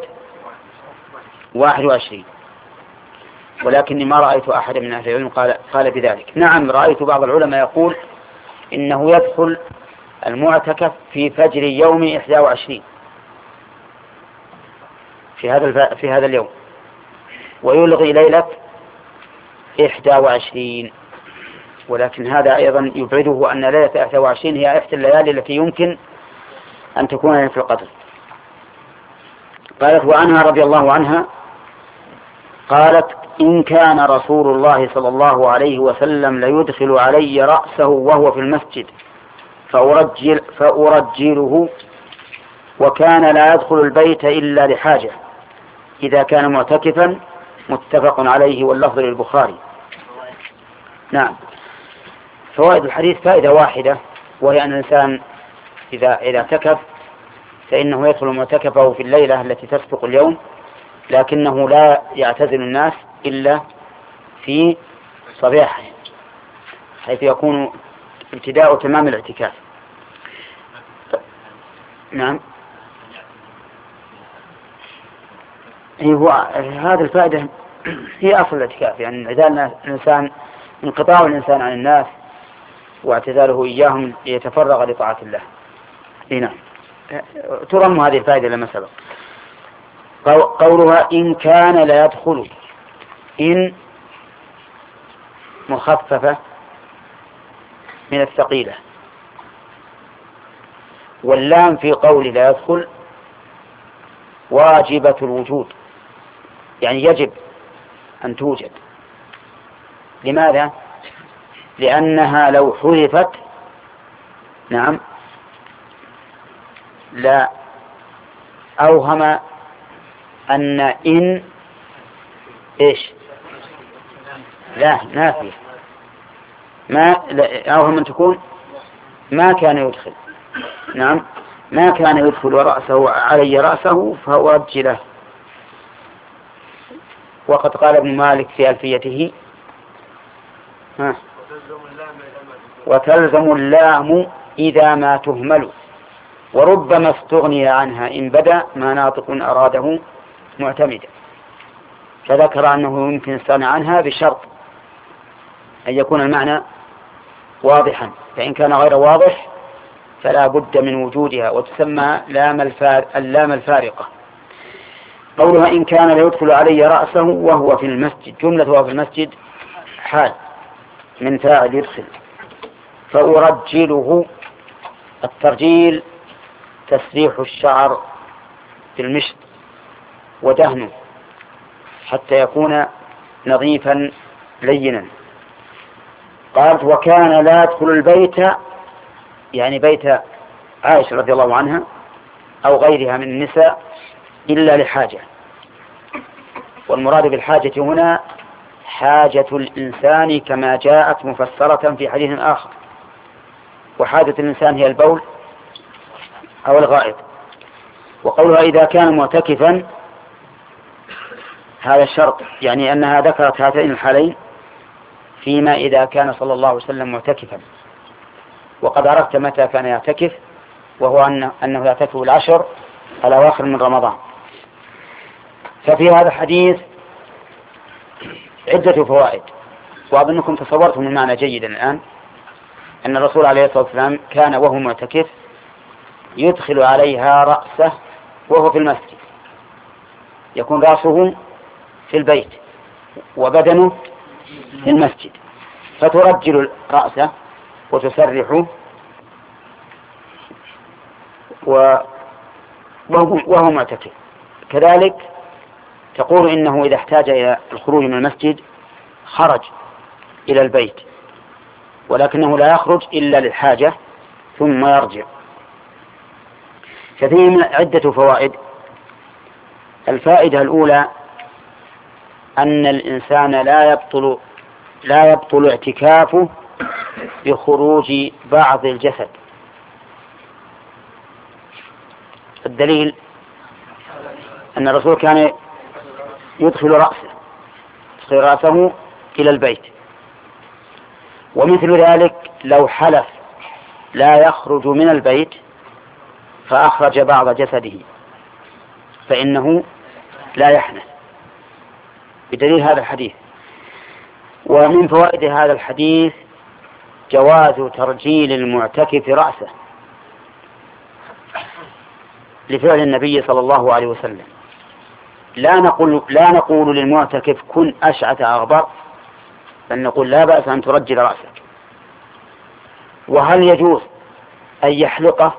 21. ولكني ما رأيت أحد من أهل العلم قال بذلك. نعم، رأيت بعض العلماء يقول إنه يدخل المعتكف في فجر يوم 21 في هذا اليوم، ويلغي ليلة 21. ولكن هذا أيضا يبعده أن ليلة 21 هي إحدى الليالي التي يمكن أن تكون ليلة القدر. قالت وعنها رضي الله عنها قالت إن كان رسول الله صلى الله عليه وسلم ليدخل علي رأسه وهو في المسجد فأرجله، وكان لا يدخل البيت إلا لحاجة إذا كان معتكفا. متفق عليه واللفظ للبخاري. نعم، فوائد الحديث فائدة واحدة، وهي أن الإنسان إذا اعتكف فإنه يدخل معتكفه في الليلة التي تسبق اليوم، لكنه لا يعتزل الناس إلا في صباحه، حيث يكون ابتداء تمام الاعتكاف. نعم، هو هذه الفائدة هي أصل الاعتكاف، يعني انعزال الإنسان، انقطاع الإنسان عن الناس واعتزاله إياهم ليتفرغ لطاعة الله. نعم، ترم هذه الفائدة لما سبق. قولها إن كان لا يدخل، إن مخففة من الثقيلة، واللام في قول لا يدخل واجبة الوجود، يعني يجب أن توجد. لماذا؟ لأنها لو حذفت نعم لا أوهم أن إن إيش لا نافية، ما أوهم أن تكون ما كان يدخل. نعم، ما كان يدخل رأسه علي رأسه فأرجله. وقد قال ابن مالك في ألفيته وتلزم اللام إذا ما تهمل، وربما استغني عنها إن بدا ما ناطق أراده معتمدا. فذكر أنه يمكن استغنى عنها بشرط أن يكون المعنى واضحا، فإن كان غير واضح فلا بد من وجودها، وتسمى اللام الفارقة. قولها إن كان ليدخل علي رأسه وهو في المسجد، جملة وهو في المسجد حال من فاعل يدخل. فأرجله، الترجيل تسريح الشعر في المشط ودهنه حتى يكون نظيفا لينا. قالت وكان لا يدخل البيت، يعني بيت عائشة رضي الله عنها أو غيرها من النساء إلا لحاجة. والمراد بالحاجة هنا حاجة الإنسان كما جاءت مفسرة في حديث آخر، وحاجة الإنسان هي البول أو الغائط. وقولها إذا كان معتكفا هذا الشرط، يعني أنها ذكرت هاتين الحالين فيما إذا كان صلى الله عليه وسلم معتكفا. وقد عرفت متى كان يعتكف، وهو أنه يعتكف العشر الأواخر من رمضان. ففي هذا الحديث عدة فوائد، وأظنكم تصورتم المعنى جيدا الآن، أن الرسول عليه الصلاة والسلام كان وهو معتكف يدخل عليها رأسه وهو في المسجد، يكون رأسه في البيت وبدنه في المسجد، فترجل رأسه وتسرحه وهو معتكف. كذلك تقول إنه إذا احتاج إلى الخروج من المسجد خرج إلى البيت، ولكنه لا يخرج إلا للحاجة ثم يرجع. ففيه عدة فوائد. الفائدة الأولى أن الإنسان لا يبطل اعتكافه بخروج بعض الجسد. الدليل أن الرسول كان يدخل رأسه إلى البيت، ومثل ذلك لو حلف لا يخرج من البيت فأخرج بعض جسده فإنه لا يحنث بدليل هذا الحديث. ومن فوائد هذا الحديث جواز ترجيل المعتكف رأسه لفعل النبي صلى الله عليه وسلم. لا نقول للمعتكف كن أشعث أغبر، بل نقول لا بأس أن ترجل رأسك. وهل يجوز أن يحلقه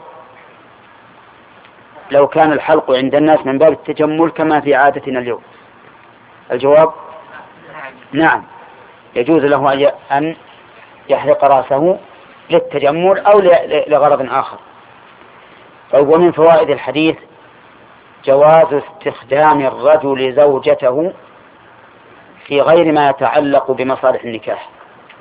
لو كان الحلق عند الناس من باب التجمل كما في عادتنا اليوم؟ الجواب نعم، يجوز له أن يحلق رأسه للتجمل أو لغرض آخر. ومن فوائد الحديث جواز استخدام الرجل زوجته في غير ما يتعلق بمصالح النكاح.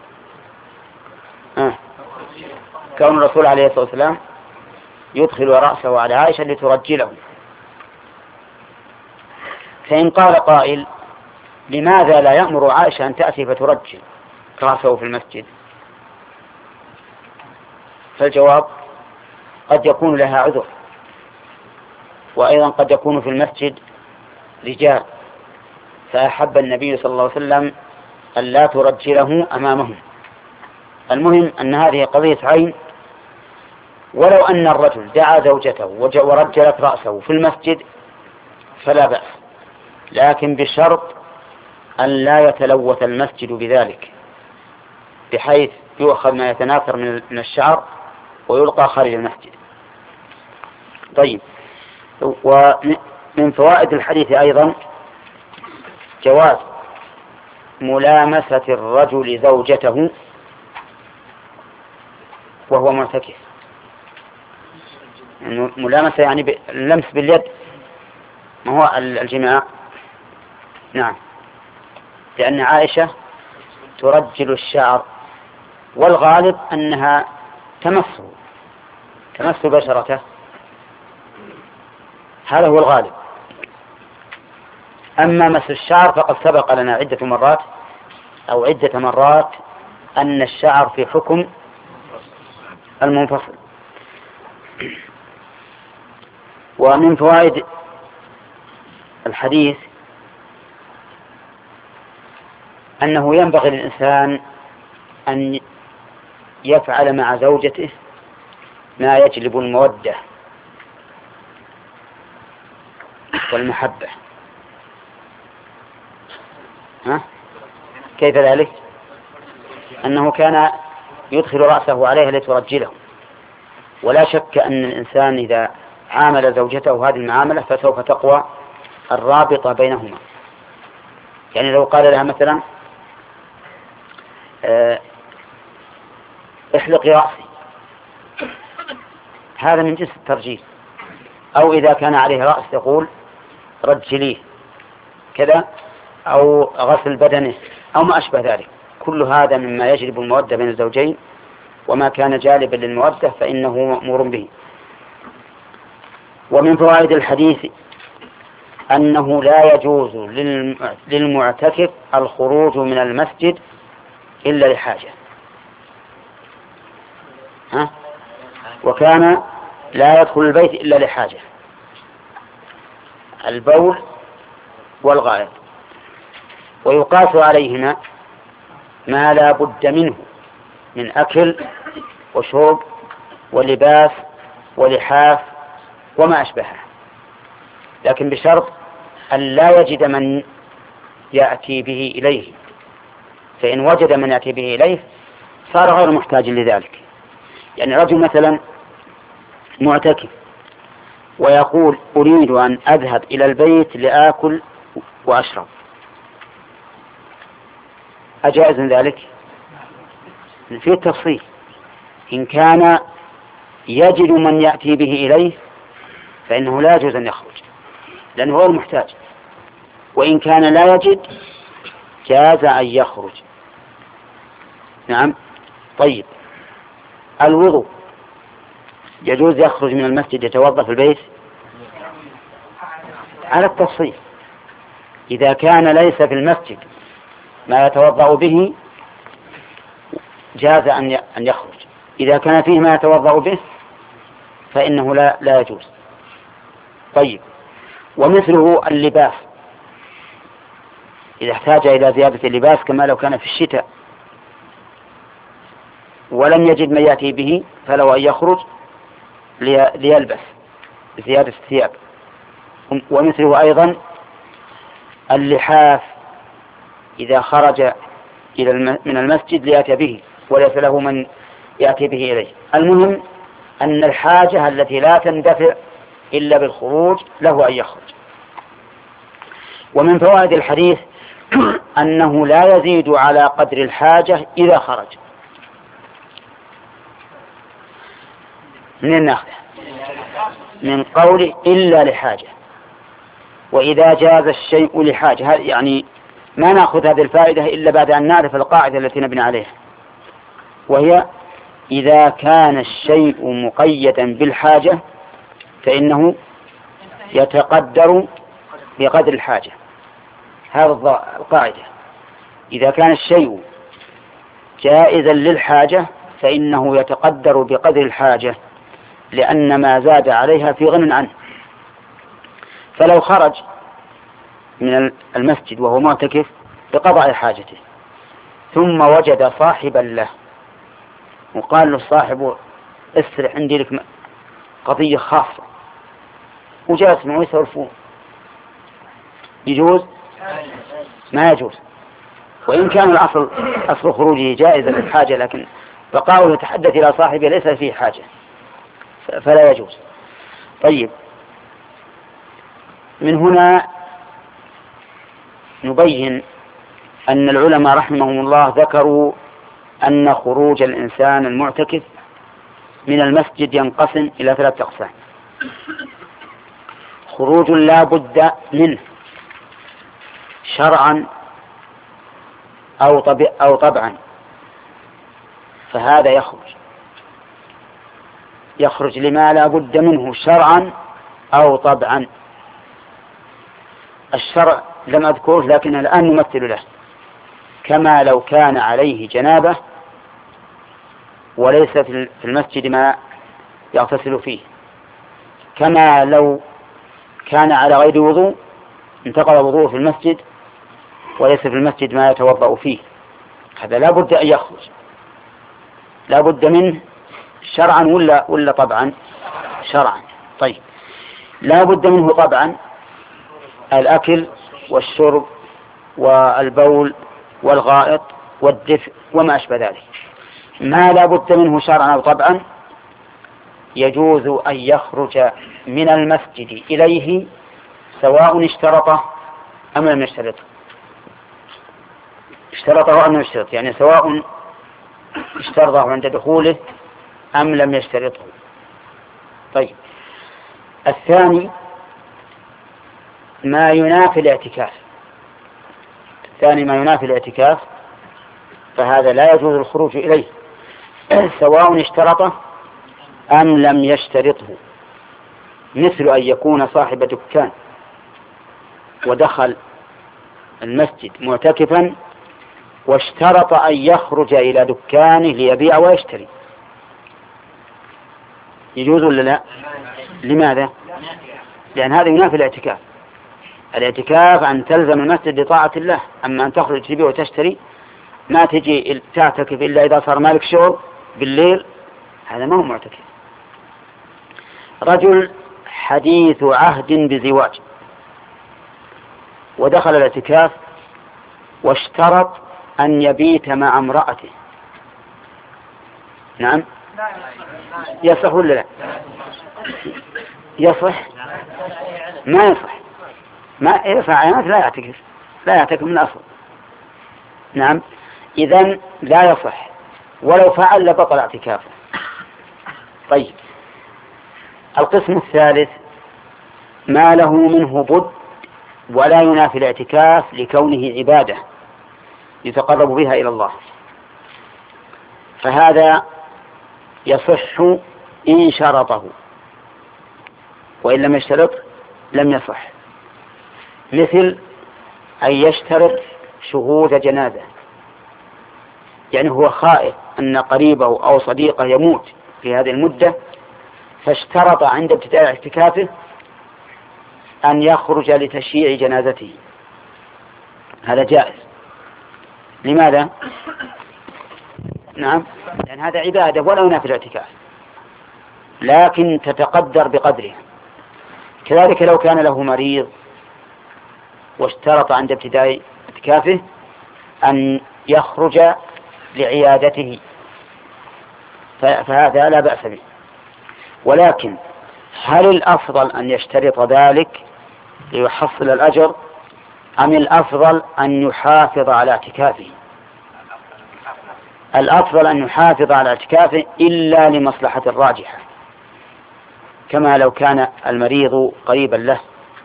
كون الرسول عليه الصلاة والسلام يدخل رأسه على عائشة لترجله. فإن قال قائل لماذا لا يأمر عائشة أن تأتي فترجل رأسه في المسجد؟ فالجواب قد يكون لها عذر، وأيضا قد يكون في المسجد رجال فأحب النبي صلى الله عليه وسلم أن لا ترجله أمامهم. المهم أن هذه قضية عين، ولو أن الرجل دعا زوجته ورجلت رأسه في المسجد فلا بأس، لكن بشرط أن لا يتلوث المسجد بذلك بحيث يؤخذ ما يتناثر من الشعر ويلقى خارج المسجد. طيب، ومن فوائد الحديث أيضا جواز ملامسة الرجل زوجته وهو معتكف. يعني ملامسة يعني اللمس باليد، ما هو الجماع. نعم، لأن عائشة ترجل الشعر والغالب أنها تمس بشرته، هذا هو الغالب. أما مس الشعر فقد سبق لنا عدة مرات أن الشعر في حكم المنفصل. ومن فوائد الحديث أنه ينبغي للإنسان أن يفعل مع زوجته ما يجلب المودة والمحبة. كيف ذلك؟ أنه كان يدخل رأسه عليها لترجله، ولا شك أن الإنسان إذا عامل زوجته هذه المعاملة فسوف تقوى الرابطة بينهما. يعني لو قال لها مثلا احلقي رأسي، هذا من جنس الترجيل. أو إذا كان عليه رأس يقول رجليه كذا، أو غسل بدنه أو ما أشبه ذلك. كل هذا مما يجلب المودة بين الزوجين، وما كان جالبا للمودة فإنه مأمور به. ومن فوائد الحديث أنه لا يجوز للمعتكف الخروج من المسجد إلا لحاجة. وكان لا يدخل البيت إلا لحاجة، البول والغائط. ويقاس عليهما ما لا بد منه من أكل وشرب ولباس ولحاف وما أشبهه، لكن بشرط أن لا يجد من يأتي به إليه، فإن وجد من يأتي به إليه صار غير محتاج لذلك. يعني رجل مثلا معتكف ويقول أريد أن أذهب إلى البيت لآكل وأشرب، أجائز ذلك؟ في التفصيل. إن كان يجد من يأتي به إليه فإنه لا يجوز أن يخرج لأنه غير محتاج، وإن كان لا يجد جاز أن يخرج. نعم. طيب، الوضوء يجوز يخرج من المسجد يتوضأ في البيت؟ على التفصيل. إذا كان ليس في المسجد ما يتوضأ به جاز أن يخرج، إذا كان فيه ما يتوضأ به فإنه لا يجوز. طيب، ومثله اللباس، إذا احتاج إلى زيادة اللباس كما لو كان في الشتاء ولم يجد من يأتي به فلو أن يخرج ليلبس زيادة الثياب. ومثله أيضا اللحاف، إذا خرج من المسجد ليأتي به وليس له من يأتي به إليه. المهم أن الحاجة التي لا تندفع إلا بالخروج له أن يخرج. ومن فوائد الحديث أنه لا يزيد على قدر الحاجة إذا خرج. من ناخذ من قوله إلا لحاجة، وإذا جاز الشيء لحاجة، يعني ما نأخذ هذه الفائدة إلا بعد أن نعرف القاعدة التي نبني عليها، وهي إذا كان الشيء مقيدا بالحاجة فإنه يتقدر بقدر الحاجة. هذا القاعدة، إذا كان الشيء جائزا للحاجة فإنه يتقدر بقدر الحاجة، لأن ما زاد عليها في غنى عنه. فلو خرج من المسجد وهو معتكف بقضاء حاجته ثم وجد صاحبا له وقال له صاحبه اسرع عندي لك قضية خاصة، وجلس معه يسولفون، يجوز؟ ما يجوز. وإن كان أصل خروجه جائزا للحاجة، لكن بقاؤه يتحدث إلى صاحبه ليس فيه حاجة فلا يجوز. طيب، من هنا نبين أن العلماء رحمهم الله ذكروا أن خروج الإنسان المعتكف من المسجد ينقسم إلى 3 أقسام: خروج لا بد منه شرعا أو طبعا، فهذا يخرج لما لا بد منه شرعا أو طبعا. الشرع لم أذكره لكن الآن نمثل له، كما لو كان عليه جنابة وليس في المسجد ما يغتسل فيه، كما لو كان على غير وضوء انتقض وضوءه في المسجد وليس في المسجد ما يتوضأ فيه، هذا لا بد أن يخرج، لا بد منه شرعا ولا طبعا؟ شرعا. طيب، لا بد منه طبعا الأكل والشرب والبول والغائط والدفء وما أشبه ذلك. ما لا بد منه شرعا أو طبعا يجوز أن يخرج من المسجد إليه سواء اشترطه أم لم يشترطه. اشترطه أم لم يشترطه، يعني سواء اشترطه عند دخوله أم لم يشترطه. طيب، الثاني ما ينافي الاعتكاف. فهذا لا يجوز الخروج إليه سواء اشترطه أم لم يشترطه، مثل أن يكون صاحب دكان ودخل المسجد معتكفا واشترط أن يخرج إلى دكانه ليبيع ويشتري، يجوز ولا لا؟ لماذا؟ لأن هذا ينافي الاعتكاف. الاعتكاف أن تلزم المسجد لطاعة الله، أما أن تخرج تبيع وتشتري ما تجي تعتكف إلا إذا صار مالك شغل بالليل، هذا ما هو معتكف. رجل حديث عهد بزواج ودخل الاعتكاف واشترط أن يبيت مع امرأته، نعم، يصح ولا لا؟ يصح؟ ما يصح، ما يصح عينات لا يعتكف من الأصل. نعم، إذن لا يصح، ولو فعل لبطل اعتكافه. طيب، القسم الثالث ما له منه بد ولا ينافي الاعتكاف لكونه عبادة يتقرب بها إلى الله، فهذا يصح إن شرطه، وإن لم يشترط لم يصح. مثل أن يشترط شهود جنازة، يعني هو خائف أن قريبه أو صديقه يموت في هذه المدة، فاشترط عند ابتداء اعتكافه أن يخرج لتشييع جنازته، هذا جائز. لماذا؟ نعم، لأن هذا عبادة ولا ينافي الاعتكاف، لكن تتقدر بقدره. كذلك لو كان له مريض واشترط عند ابتداء اعتكافه أن يخرج لعيادته، فهذا لا بأس به. ولكن هل الأفضل أن يشترط ذلك ليحصل الأجر، أم الأفضل أن يحافظ على اعتكافه؟ الأفضل أن يحافظ على اعتكافه إلا لمصلحة الراجحة، كما لو كان المريض قريبا له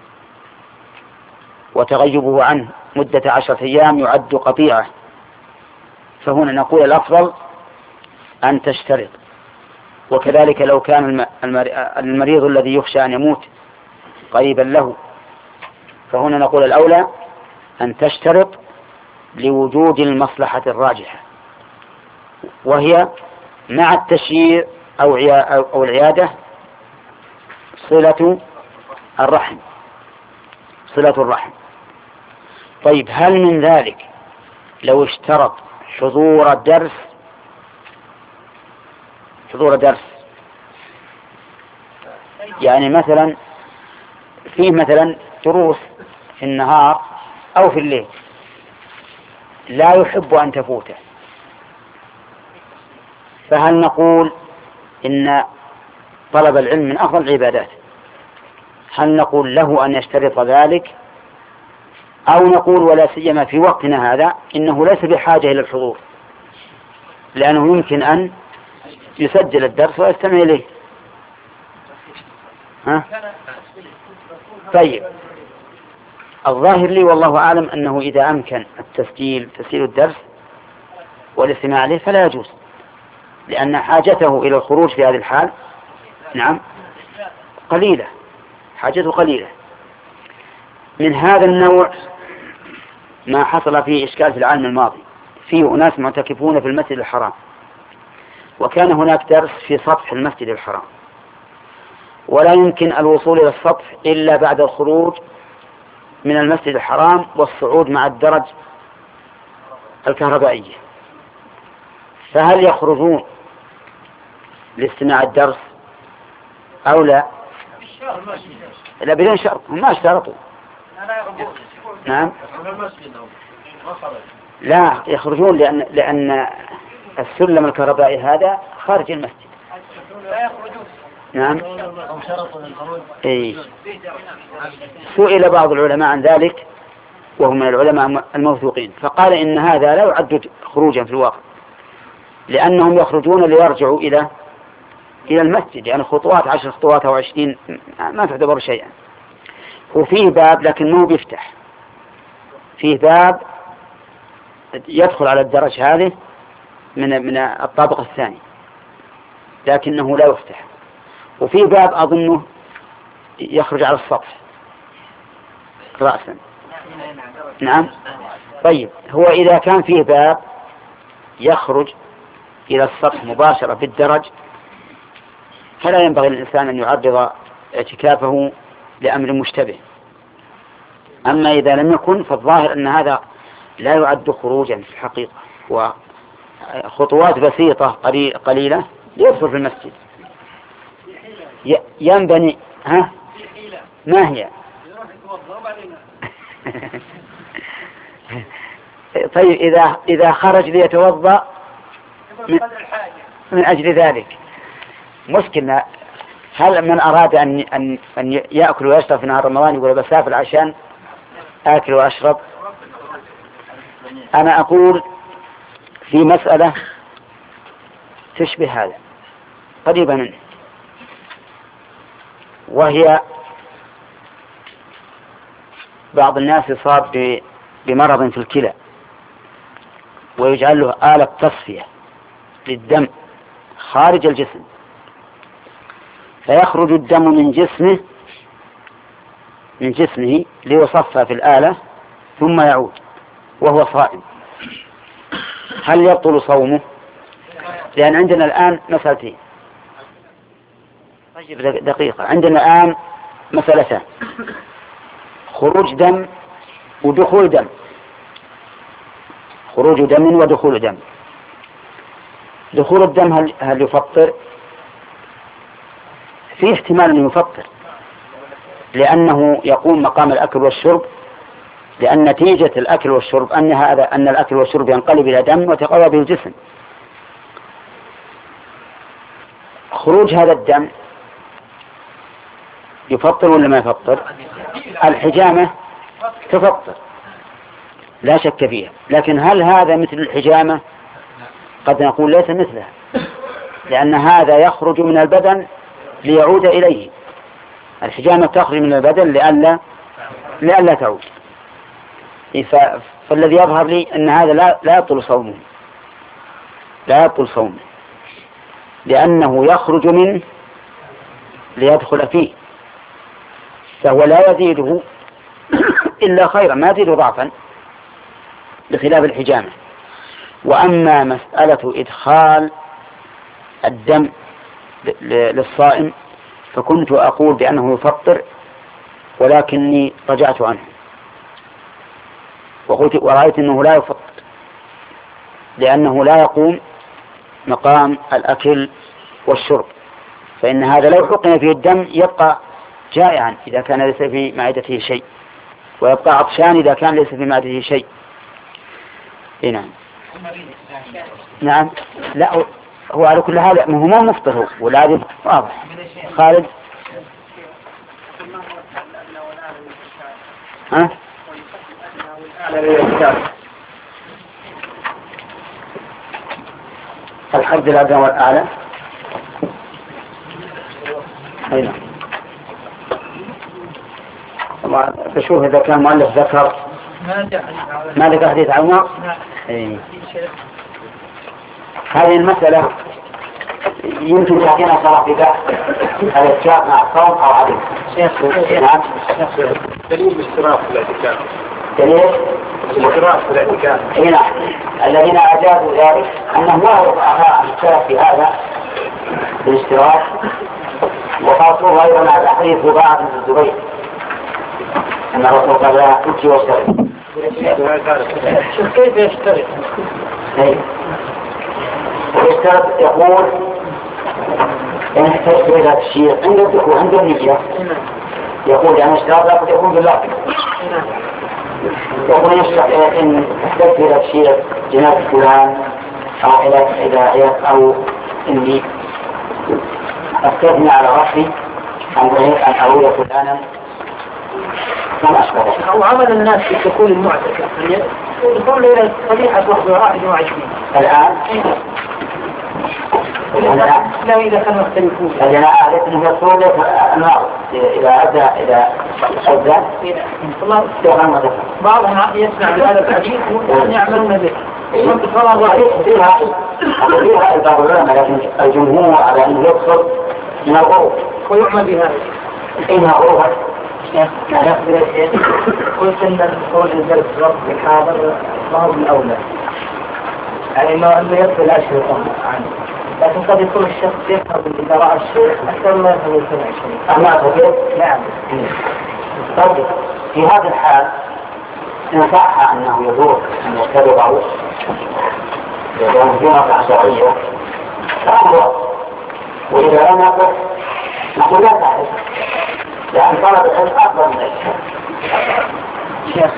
وتغيبه عنه مدة 10 أيام يعد قطيعة، فهنا نقول الأفضل أن تشترط. وكذلك لو كان المريض الذي يخشى أن يموت قريبا له، فهنا نقول الأولى أن تشترط لوجود المصلحة الراجحة، وهي مع التشييع أو العيادة صلة الرحم. طيب، هل من ذلك لو اشترط حضور درس يعني مثلا فيه مثلا دروس في النهار أو في الليل لا يحب أن تفوته، فهل نقول إن طلب العلم من أفضل العبادات؟ هل نقول له أن يشترط ذلك، أو نقول ولا سيما في وقتنا هذا إنه ليس بحاجة إلى الحضور، لأنه يمكن أن يسجل الدرس ويستمع إليه؟ طيب، الظاهر لي والله أعلم أنه إذا أمكن تسجيل الدرس والاستماع عليه فلا يجوز، لأن حاجته إلى الخروج في هذه الحال نعم قليلة، حاجته قليلة. من هذا النوع ما حصل فيه إشكال في العام الماضي، فيه أناس معتكفون في المسجد الحرام، وكان هناك درس في سطح المسجد الحرام، ولا يمكن الوصول إلى السطح إلا بعد الخروج من المسجد الحرام والصعود مع الدرج الكهربائية. فهل يخرجون لاستماع الدرس أو لا؟ لا، بدون شرط، هم ما اشترطوا. نعم، لا يخرجون لأن السلم الكهربائي هذا خارج المسجد. نعم، سئل بعض العلماء عن ذلك وهم من العلماء الموثوقين، فقال إن هذا لا يعد خروجا في الواقع، لأنهم يخرجون ليرجعوا إلى المسجد، يعني خطوات 10 خطوات أو 20 ما تعتبر شيئا. وفيه باب لكن مو بيفتح، فيه باب يدخل على الدرج هذه من الطابق الثاني لكنه لا يفتح، وفيه باب أظنه يخرج على السطح رأسا. نعم، طيب، هو إذا كان فيه باب يخرج إلى السطح مباشرة بالدرج فلا ينبغي للإنسان أن يعرض اعتكافه لأمر مشتبه. أما إذا لم يكن فالظاهر أن هذا لا يعد خروجا في الحقيقة، وخطوات بسيطة قليلة ليدخل في المسجد. ينبني ما هي؟ طيب إذا خرج ليتوضأ من أجل ذلك مشكلة. هل من أراد أن يأكل ويشرب في نهار رمضان يقول بسافر عشان آكل وأشرب؟ أنا أقول في مسألة تشبه هذا قريبا منه، وهي بعض الناس يصاب بمرض في الكلى ويجعل له آلة تصفية للدم خارج الجسم، فيخرج الدم من جسمه ليصفى في الآلة ثم يعود وهو صائم. هل يبطل صومه؟ لأن عندنا الآن مسألتين. طيب دقيقة، عندنا الآن مسألتان: خروج دم ودخول دم. خروج دم ودخول دم. دخول الدم هل يفطر؟ في احتمال أن يفطر، لأنه يقوم مقام الأكل والشرب، لأن نتيجة الأكل والشرب أن الأكل والشرب ينقلب إلى دم وتقوى به الجسم. خروج هذا الدم يفطر ولا ما يفطر؟ الحجامة تفطر لا شك فيها، لكن هل هذا مثل الحجامة؟ قد نقول ليس مثلها، لأن هذا يخرج من البدن ليعود إليه. الحجامة تخرج من البدن لئلا تعود. فالذي يظهر لي أن هذا لا يبطل صومه، لا يبطل صومه، لأنه يخرج منه ليدخل فيه، فهو لا يزيده إلا خيرا، ما يزيده ضعفا بخلاف الحجامة. وأما مسألة إدخال الدم للصائم فكنت أقول بأنه يفطر، ولكني رجعت عنه ورأيت أنه لا يفطر، لأنه لا يقوم مقام الأكل والشرب، فإن هذا لو حقن فيه الدم يبقى جائعا إذا كان ليس في معدته شيء، ويبقى عطشان إذا كان ليس في معدته شيء. نعم. نعم. لا، هو على كل حال هو ما مفطر، هو والعادي واضح. خالد. ها؟ الحد الأدنى والأعلى. أين؟ بشوف إذا كان مؤلف ذكر ما ذكر حديث عمر. هذه المسألة يمكن يعطينا شرح في بحث هل الشاء مع الصوم أو عدم. نعم. دليل الاشتراك في الاعتكاف. دليل الاشتراك في الاعتكاف. نعم. الذين أجابوا ذلك أنه لا يرفع الاشتراك في هذا الاشتراك، وخاصوه أيضا على حديث رباعة بن الزبير أن الرسول قال لا تبكي واشترك. كيف يشترك؟ ويشترط يقول إن احتجت إلى الشيء عند الدخول عند النية، يقول أن اشتراط لا قد يكون باللفظ. يقول إن احتجت إلى الشيء جناب فلان أو إلى أو إني أستثني على رأسي أن أروي فلانا كما أشبه. أو عمل الناس في دخول المعتكف يقول إلى صبيحة 21 الآن. لا إذا كانوا يختلفون. أنا أعرف أنه يصور لك النار إذا أدى إلى الشدة بعضهم يسمع بهذا الحديث ويعملون به. فيها بعض العلماء، لكن الجمهور على أنه يقصد من الغروب ويعمل بها. إنها غروبة. قلت أن الخروج الجلس رب الحاضر ما هو بالأولى، يعني ما أنه يدخل أشهر عنه، لكن قد يكون الشخص يفهم إذا رأى الشيء أكثر ما يفهم يسمع الشيء. أما تقول نعم. طيب في هذا الحال إن صح أنه يدور أن يتبعه لأنه في موقع شرعية فأمر، وإذا لم يقف نقول لا تعرف، لأن طلب العلم أفضل من الشيء. شيخ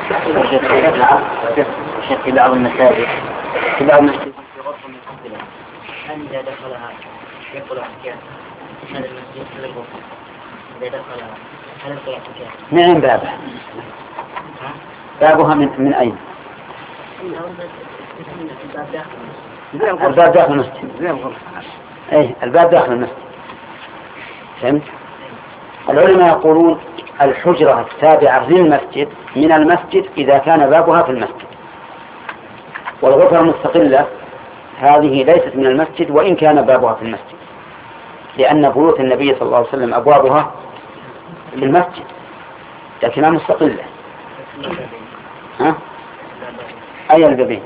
في بعض المساجد في بعض المساجد في غرفة منفصلة، هل إذا دخلها يدخل احتكاك هذا المسجد في الغرفة؟ إذا دخلها هل يدخل احتكاك؟ من بابها؟ بابها من أين؟ الباب داخل المسجد. أي الباب داخل المسجد. فهمت؟ العلماء يقولون الحجرة التابعة للمسجد من المسجد إذا كان بابها في المسجد، والغرفة المستقلة هذه ليست من المسجد وإن كان بابها في المسجد، لأن بيوت النبي صلى الله عليه وسلم أبوابها في المسجد لكنها مستقلة. ها؟ أي البابين؟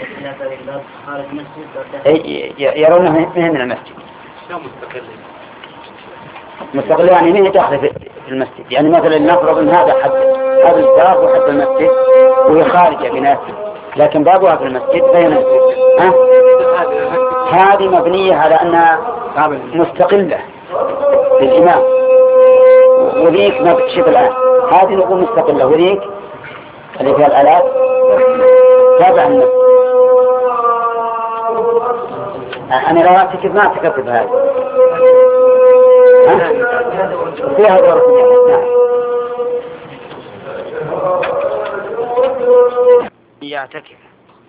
يرونه من المسجد مستقل، يعني من داخل في المسجد. يعني مثلا نفرض ان هذا الباب وحد المسجد وهي خارجة بنفسه، لكن بابها في المسجد بين المسجد. هذه مبنية على أنها مستقلة للإمام، وذيك ما بتشوف الآن هذه نقول مستقلة، وذيك اللي فيها الآلات تابع النفس. أنا لا أعتقد ما أعتقد بهذا فيها دورة. يعتكف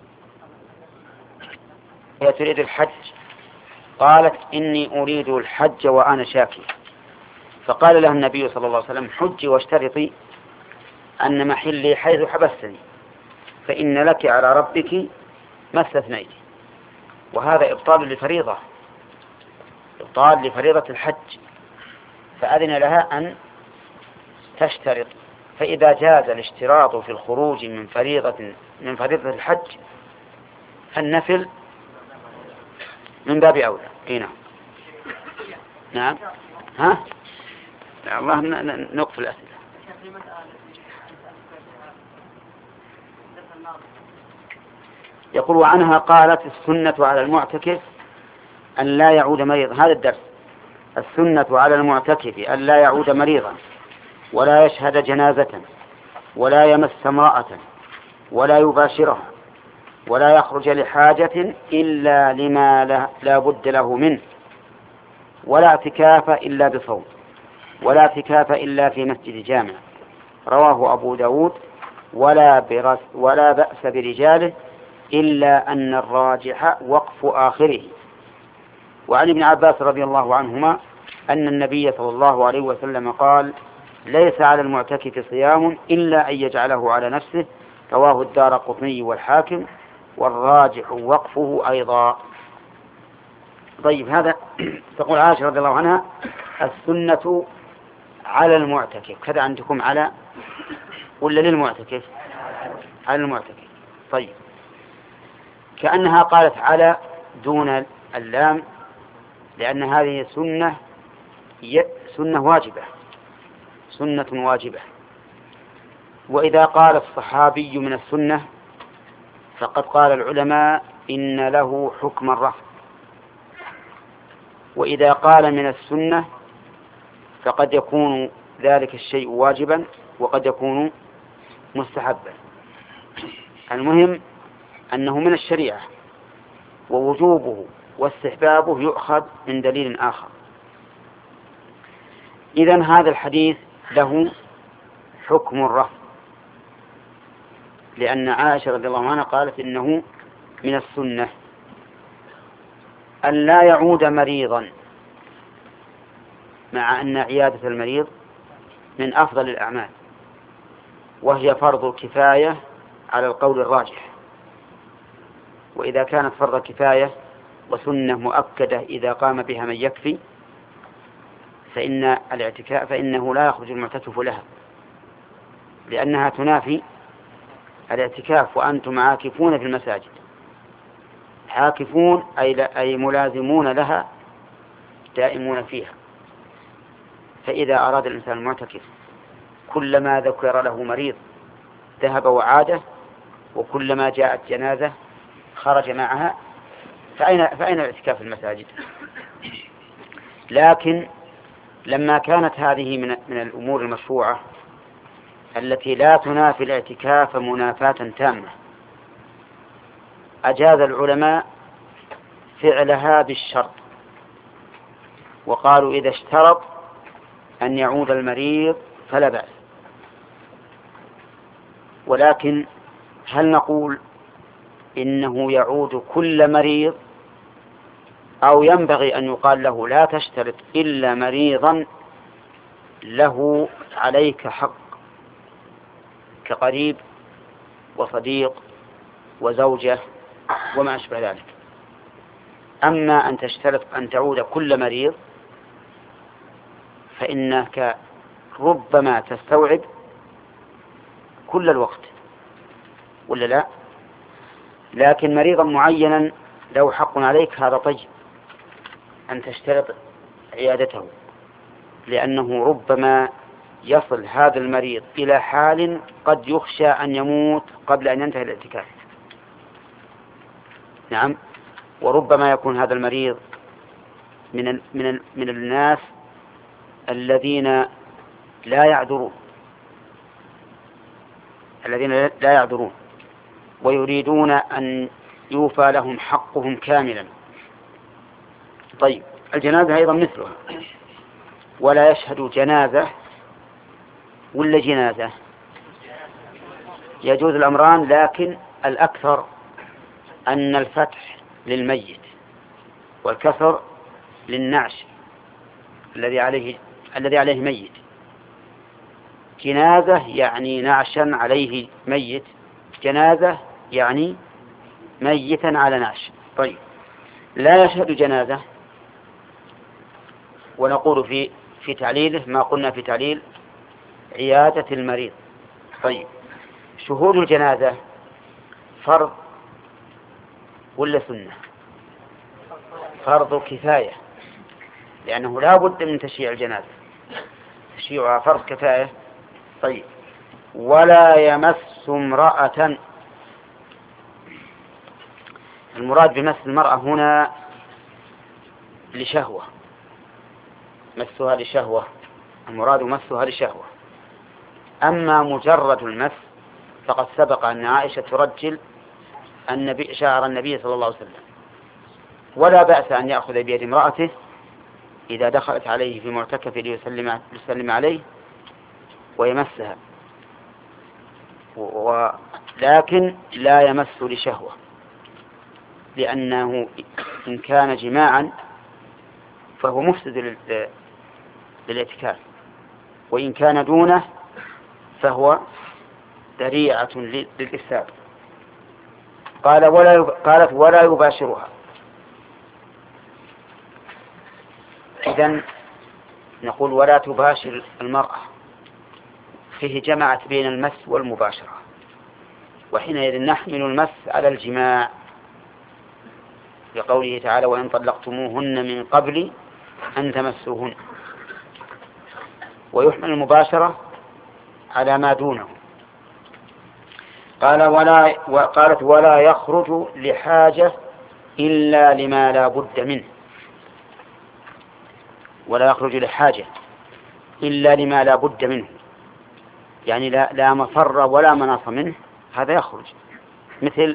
هي تريد الحج، قالت إني أريد الحج وأنا شاكي، فقال لها النبي صلى الله عليه وسلم حجي واشترطي أن محلي حيث حبستني، فإن لك على ربك ما استثنيت. وهذا إبطال لفريضة الحج، فأذن لها أن تشترط. فإذا جاز الاشتراط في الخروج من فريضة الحج فالنفل من باب أولى. هنا نعم. ها الله نقف الأسئلة. يقول عنها قالت السنة على المعتكف أن لا يعود مريضا. هذا الدرس. السنة على المعتكف أن لا يعود مريضا ولا يشهد جنازة ولا يمس امرأة ولا يباشرها ولا يخرج لحاجة إلا لما لا بد له منه، ولا اعتكاف إلا بصوم، ولا اعتكاف إلا في مسجد جامع. رواه أبو داود. ولا بأس برجاله إلا أن الراجح وقف آخره. وعن ابن عباس رضي الله عنهما أن النبي صلى الله عليه وسلم قال ليس على المعتكف صيام إلا أن يجعله على نفسه. رواه الدارقطني والحاكم، والراجح وقفه أيضا. طيب هذا تقول عائشة رضي الله عنها السنة على المعتكف، كذا عندكم على ولا للمعتكف؟ على المعتكف. طيب كأنها قالت على دون اللام، لأن هذه سنة واجبة. وإذا قال الصحابي من السنة فقد قال العلماء إن له حكم الرفض، وإذا قال من السنة فقد يكون ذلك الشيء واجبا وقد يكون مستحبا. المهم أنه من الشريعة، ووجوبه واستحبابه يؤخذ من دليل آخر. إذن هذا الحديث له حكم الرفض، لأن عائشة رضي الله عنها قالت إنه من السنة أن لا يعود مريضا، مع أن عيادة المريض من أفضل الأعمال، وهي فرض كفاية على القول الراجح. وإذا كانت فرض كفاية وسنة مؤكدة إذا قام بها من يكفي فإنه لا يخرج المعتكف لها، لأنها تنافي الاعتكاف. وأنتم عاكفون في المساجد، عاكفون أي ملازمون لها دائمون فيها. فإذا أراد الإنسان المعتكف كلما ذكر له مريض ذهب وعاده، وكلما جاءت جنازة خرج معها، فأين الاعتكاف في المساجد؟ لكن لما كانت هذه من الأمور المشروعة التي لا تنافي الاعتكاف منافاة تامة أجاز العلماء فعلها بالشرط، وقالوا إذا اشترط أن يعود المريض فلا بأس. ولكن هل نقول إنه يعود كل مريض، أو ينبغي أن يقال له لا تشترط إلا مريضا له عليك حق كقريب وصديق وزوجة وما أشبه ذلك؟ أما أن تشترط أن تعود كل مريض فإنك ربما تستوعب كل الوقت، ولا لا؟ لكن مريضا معينا له حق عليك هذا طيب أن تشترط عيادته، لأنه ربما يصل هذا المريض إلى حال قد يخشى أن يموت قبل أن ينتهي الاعتكاف. نعم، وربما يكون هذا المريض من الناس الذين لا يعذرون ويريدون أن يوفى لهم حقهم كاملا. طيب، الجنازة أيضا مثلها، ولا يشهد جنازة ولا جنازة، يجوز الأمران، لكن الأكثر أن الفتح للميت والكسر للنعش الذي عليه ميت. جنازة يعني نعشا عليه ميت، جنازة يعني ميتا على نعش. طيب، لا يشهد جنازة، ونقول في تعليله ما قلنا في تعليل عيادة المريض. طيب، شهود الجنازة فرض ولا سنة؟ فرض كفاية، لأنه لا بد من تشييع الجنازة، تشييعها فرض كفاية. طيب، ولا يمس امرأة. المراد بمس المرأة هنا لشهوة، مسها لشهوة، المراد مسها لشهوة. أما مجرد المس فقد سبق أن عائشة ترجل شعر النبي صلى الله عليه وسلم، ولا بأس أن يأخذ بيد امرأته إذا دخلت عليه في معتكف ليسلم عليه ويمسها، لكن لا يمس لشهوة، لأنه إن كان جماعا فهو مفسد للاعتكاف، وإن كان دونه فهو ذريعة للإفساد. قالت ولا يباشرها. إذن نقول ولا تباشر المرأة، فيه جمعت بين المس والمباشرة، وحينئذ نحمل المس على الجماع لقوله تعالى وإن طلقتموهن من قبل أن تمسوهن، ويحمل المباشرة على ما دونه. قالت ولا يخرج لحاجة إلا لما لا بد منه. ولا يخرج لحاجة إلا لما لا بد منه، يعني لا مفر ولا مناص منه، هذا يخرج، مثل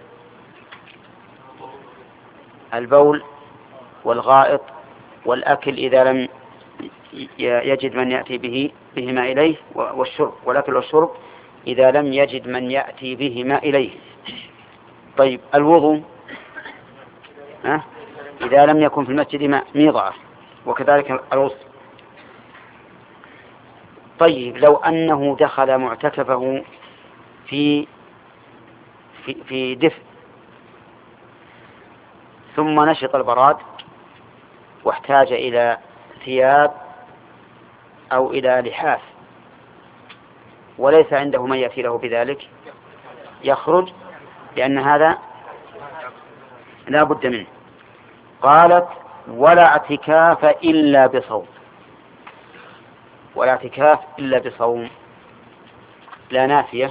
البول والغائط والأكل إذا لم يجد من يأتي بهما إليه، والشرب، والأكل والشرب إذا لم يجد من يأتي بهما إليه. طيب، الوضوء إذا لم يكن في المسجد ميضعة، وكذلك الغسل. طيب، لو أنه دخل معتكفه في دفء ثم نشط البراد واحتاج إلى ثياب أو إلى لحاف وليس عنده من يأتي له بذلك، يخرج، لأن هذا لا بد منه. قالت ولا اعتكاف إلا بصوم. ولا اعتكاف إلا بصوم، لا نافية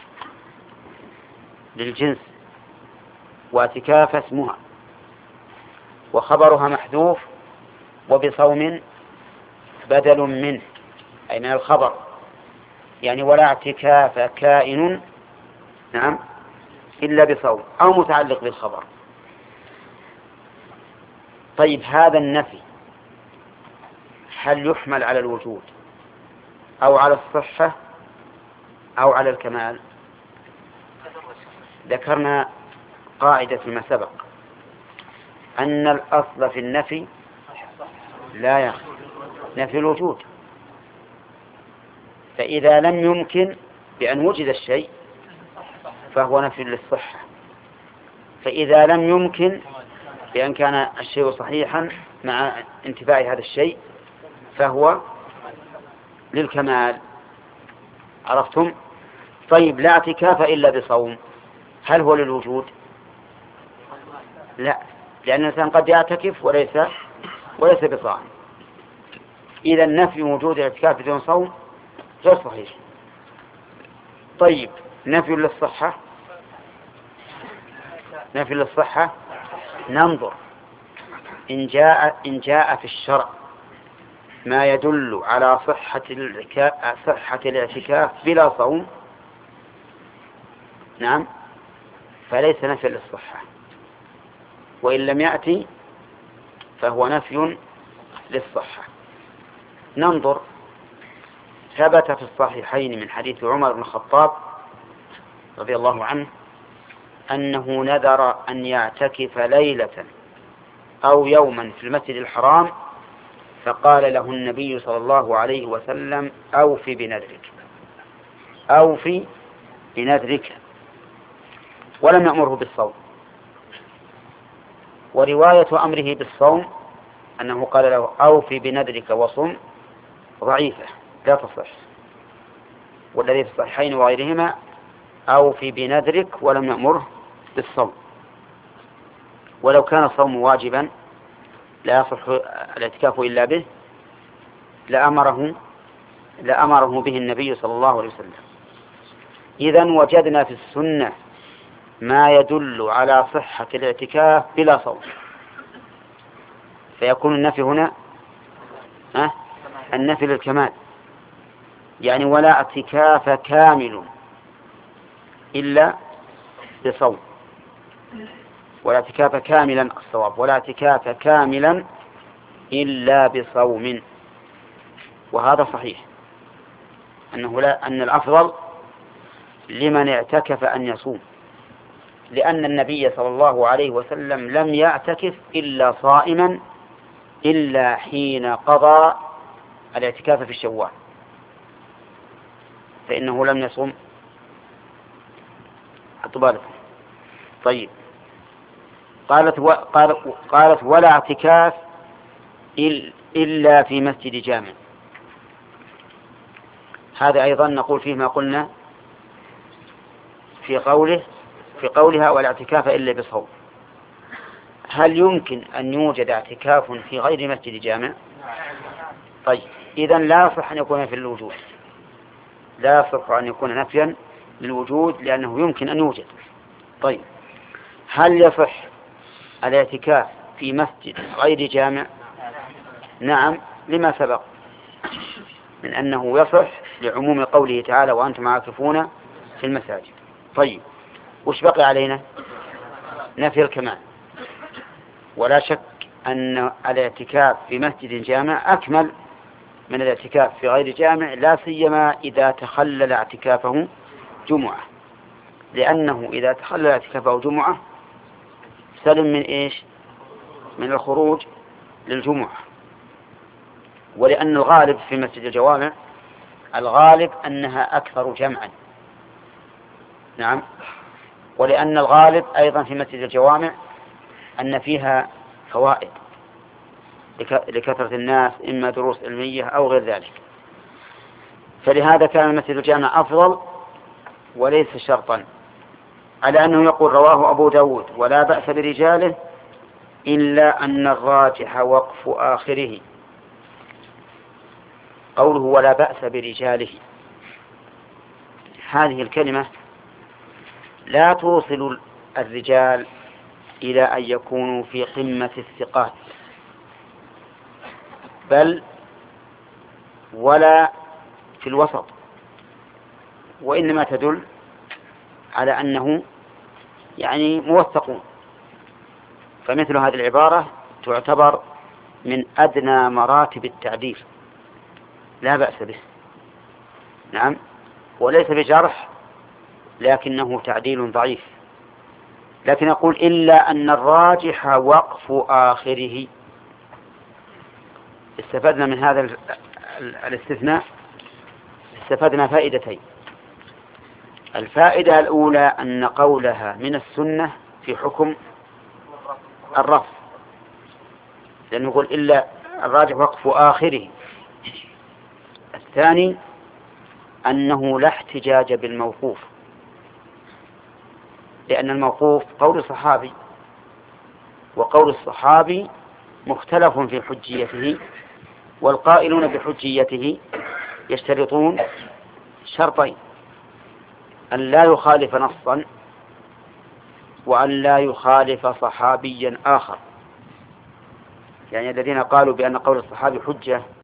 للجنس، واعتكاف اسمها وخبرها محذوف، وبصوم بدل منه أي من الخبر، يعني ولا اعتكاف كائن نعم إلا بصوم أو متعلق بالخبر. طيب هذا النفي هل يحمل على الوجود أو على الصحة أو على الكمال؟ ذكرنا قاعدة فيما سبق أن الأصل في النفي لا يخفى نفي الوجود، فإذا لم يمكن بأن وجد الشيء فهو نفي للصحة، فإذا لم يمكن بأن كان الشيء صحيحا مع انتفاء هذا الشيء فهو للكمال. عرفتم؟ طيب لا اعتكاف إلا بصوم، هل هو للوجود؟ لا، لأن الإنسان قد يعتكف وليس بصائم. إذا نفي وجود الاعتكاف بدون صوم غير صحيح. طيب نفي للصحة ننظر إن جاء في الشرع ما يدل على صحة الاعتكاف بلا صوم نعم فليس نفي للصحة، وإن لم يأتي فهو نفي للصحة. ننظر، ثبت في الصحيحين من حديث عمر بن الخطاب رضي الله عنه أنه نذر أن يعتكف ليلة أو يوما في المسجد الحرام، فقال له النبي صلى الله عليه وسلم أوفي بنذرك، ولم يأمره بالصوم. ورواية أمره بالصوم أنه قال له أوفي بنذرك وصم ضعيفة لا تصح، والذي في الصحيحين وغيرهما أوفي بنذرك ولم يأمره بالصوم. ولو كان الصوم واجبا لا يصح الاعتكاف إلا به لأمره به النبي صلى الله عليه وسلم. إذن وجدنا في السنة ما يدل على صحة الاعتكاف بلا صوم، فيكون النفي هنا النفي للكمال، يعني ولا اعتكاف كامل إلا بصوم، ولا اعتكاف كاملا الصواب، ولا اعتكاف كاملا إلا بصوم. وهذا صحيح أن الأفضل لمن اعتكف أن يصوم، لأن النبي صلى الله عليه وسلم لم يعتكف إلا صائما إلا حين قضى الاعتكاف في الشوال، فإنه لم يصوم. طيب قالت ولا اعتكاف إلا في مسجد جامع. هذا أيضا نقول فيه ما قلنا في قولها ولا اعتكاف إلا بصوم. هل يمكن أن يوجد اعتكاف في غير مسجد جامع؟ طيب إذن لا يصح أن يكون في الوجود، لا يصح أن يكون نفيا للوجود لأنه يمكن أن يوجد. طيب هل يصح الاعتكاف في مسجد غير جامع؟ نعم، لما سبق من أنه يصح لعموم قوله تعالى وأنتم عاكفون في المساجد. طيب وش بقي علينا؟ نفي الكمال. ولا شك أن الاعتكاف في مسجد جامع أكمل من الاعتكاف في غير جامع، لا سيما إذا تخلل اعتكافه جمعة، لأنه إذا تخلل اعتكافه جمعة سلم من إيش؟ من الخروج للجمعة. ولأن الغالب في مسجد الجوامع الغالب أنها أكثر جمعا، نعم، ولأن الغالب أيضا في مسجد الجوامع أن فيها فوائد لكثرة الناس، إما دروس علمية أو غير ذلك، فلهذا كان مسجد الجامع أفضل وليس شرطا، على أنه يقول رواه أبو داود ولا بأس برجاله إلا أن الراجح وقف آخره. قوله ولا بأس برجاله، هذه الكلمة لا توصل الرجال إلى أن يكونوا في قمة الثقات، بل ولا في الوسط، وإنما تدل على أنه يعني موثقون. فمثل هذه العبارة تعتبر من أدنى مراتب التعديل، لا بأس به. نعم، وليس بجرح، لكنه تعديل ضعيف. لكن أقول إلا أن الراجح وقف آخره. استفدنا من هذا الاستثناء، استفدنا فائدتين. الفائدة الأولى أن قولها من السنة في حكم الرفض، لأنه يقول إلا الراجح وقف آخره. الثاني أنه لا احتجاج بالموقوف، لأن الموقوف قول الصحابي، وقول الصحابي مختلف في حجيته، والقائلون بحجيته يشترطون شرطين: أن لا يخالف نصا، وأن لا يخالف صحابيا آخر. يعني الذين قالوا بأن قول الصحابي حجة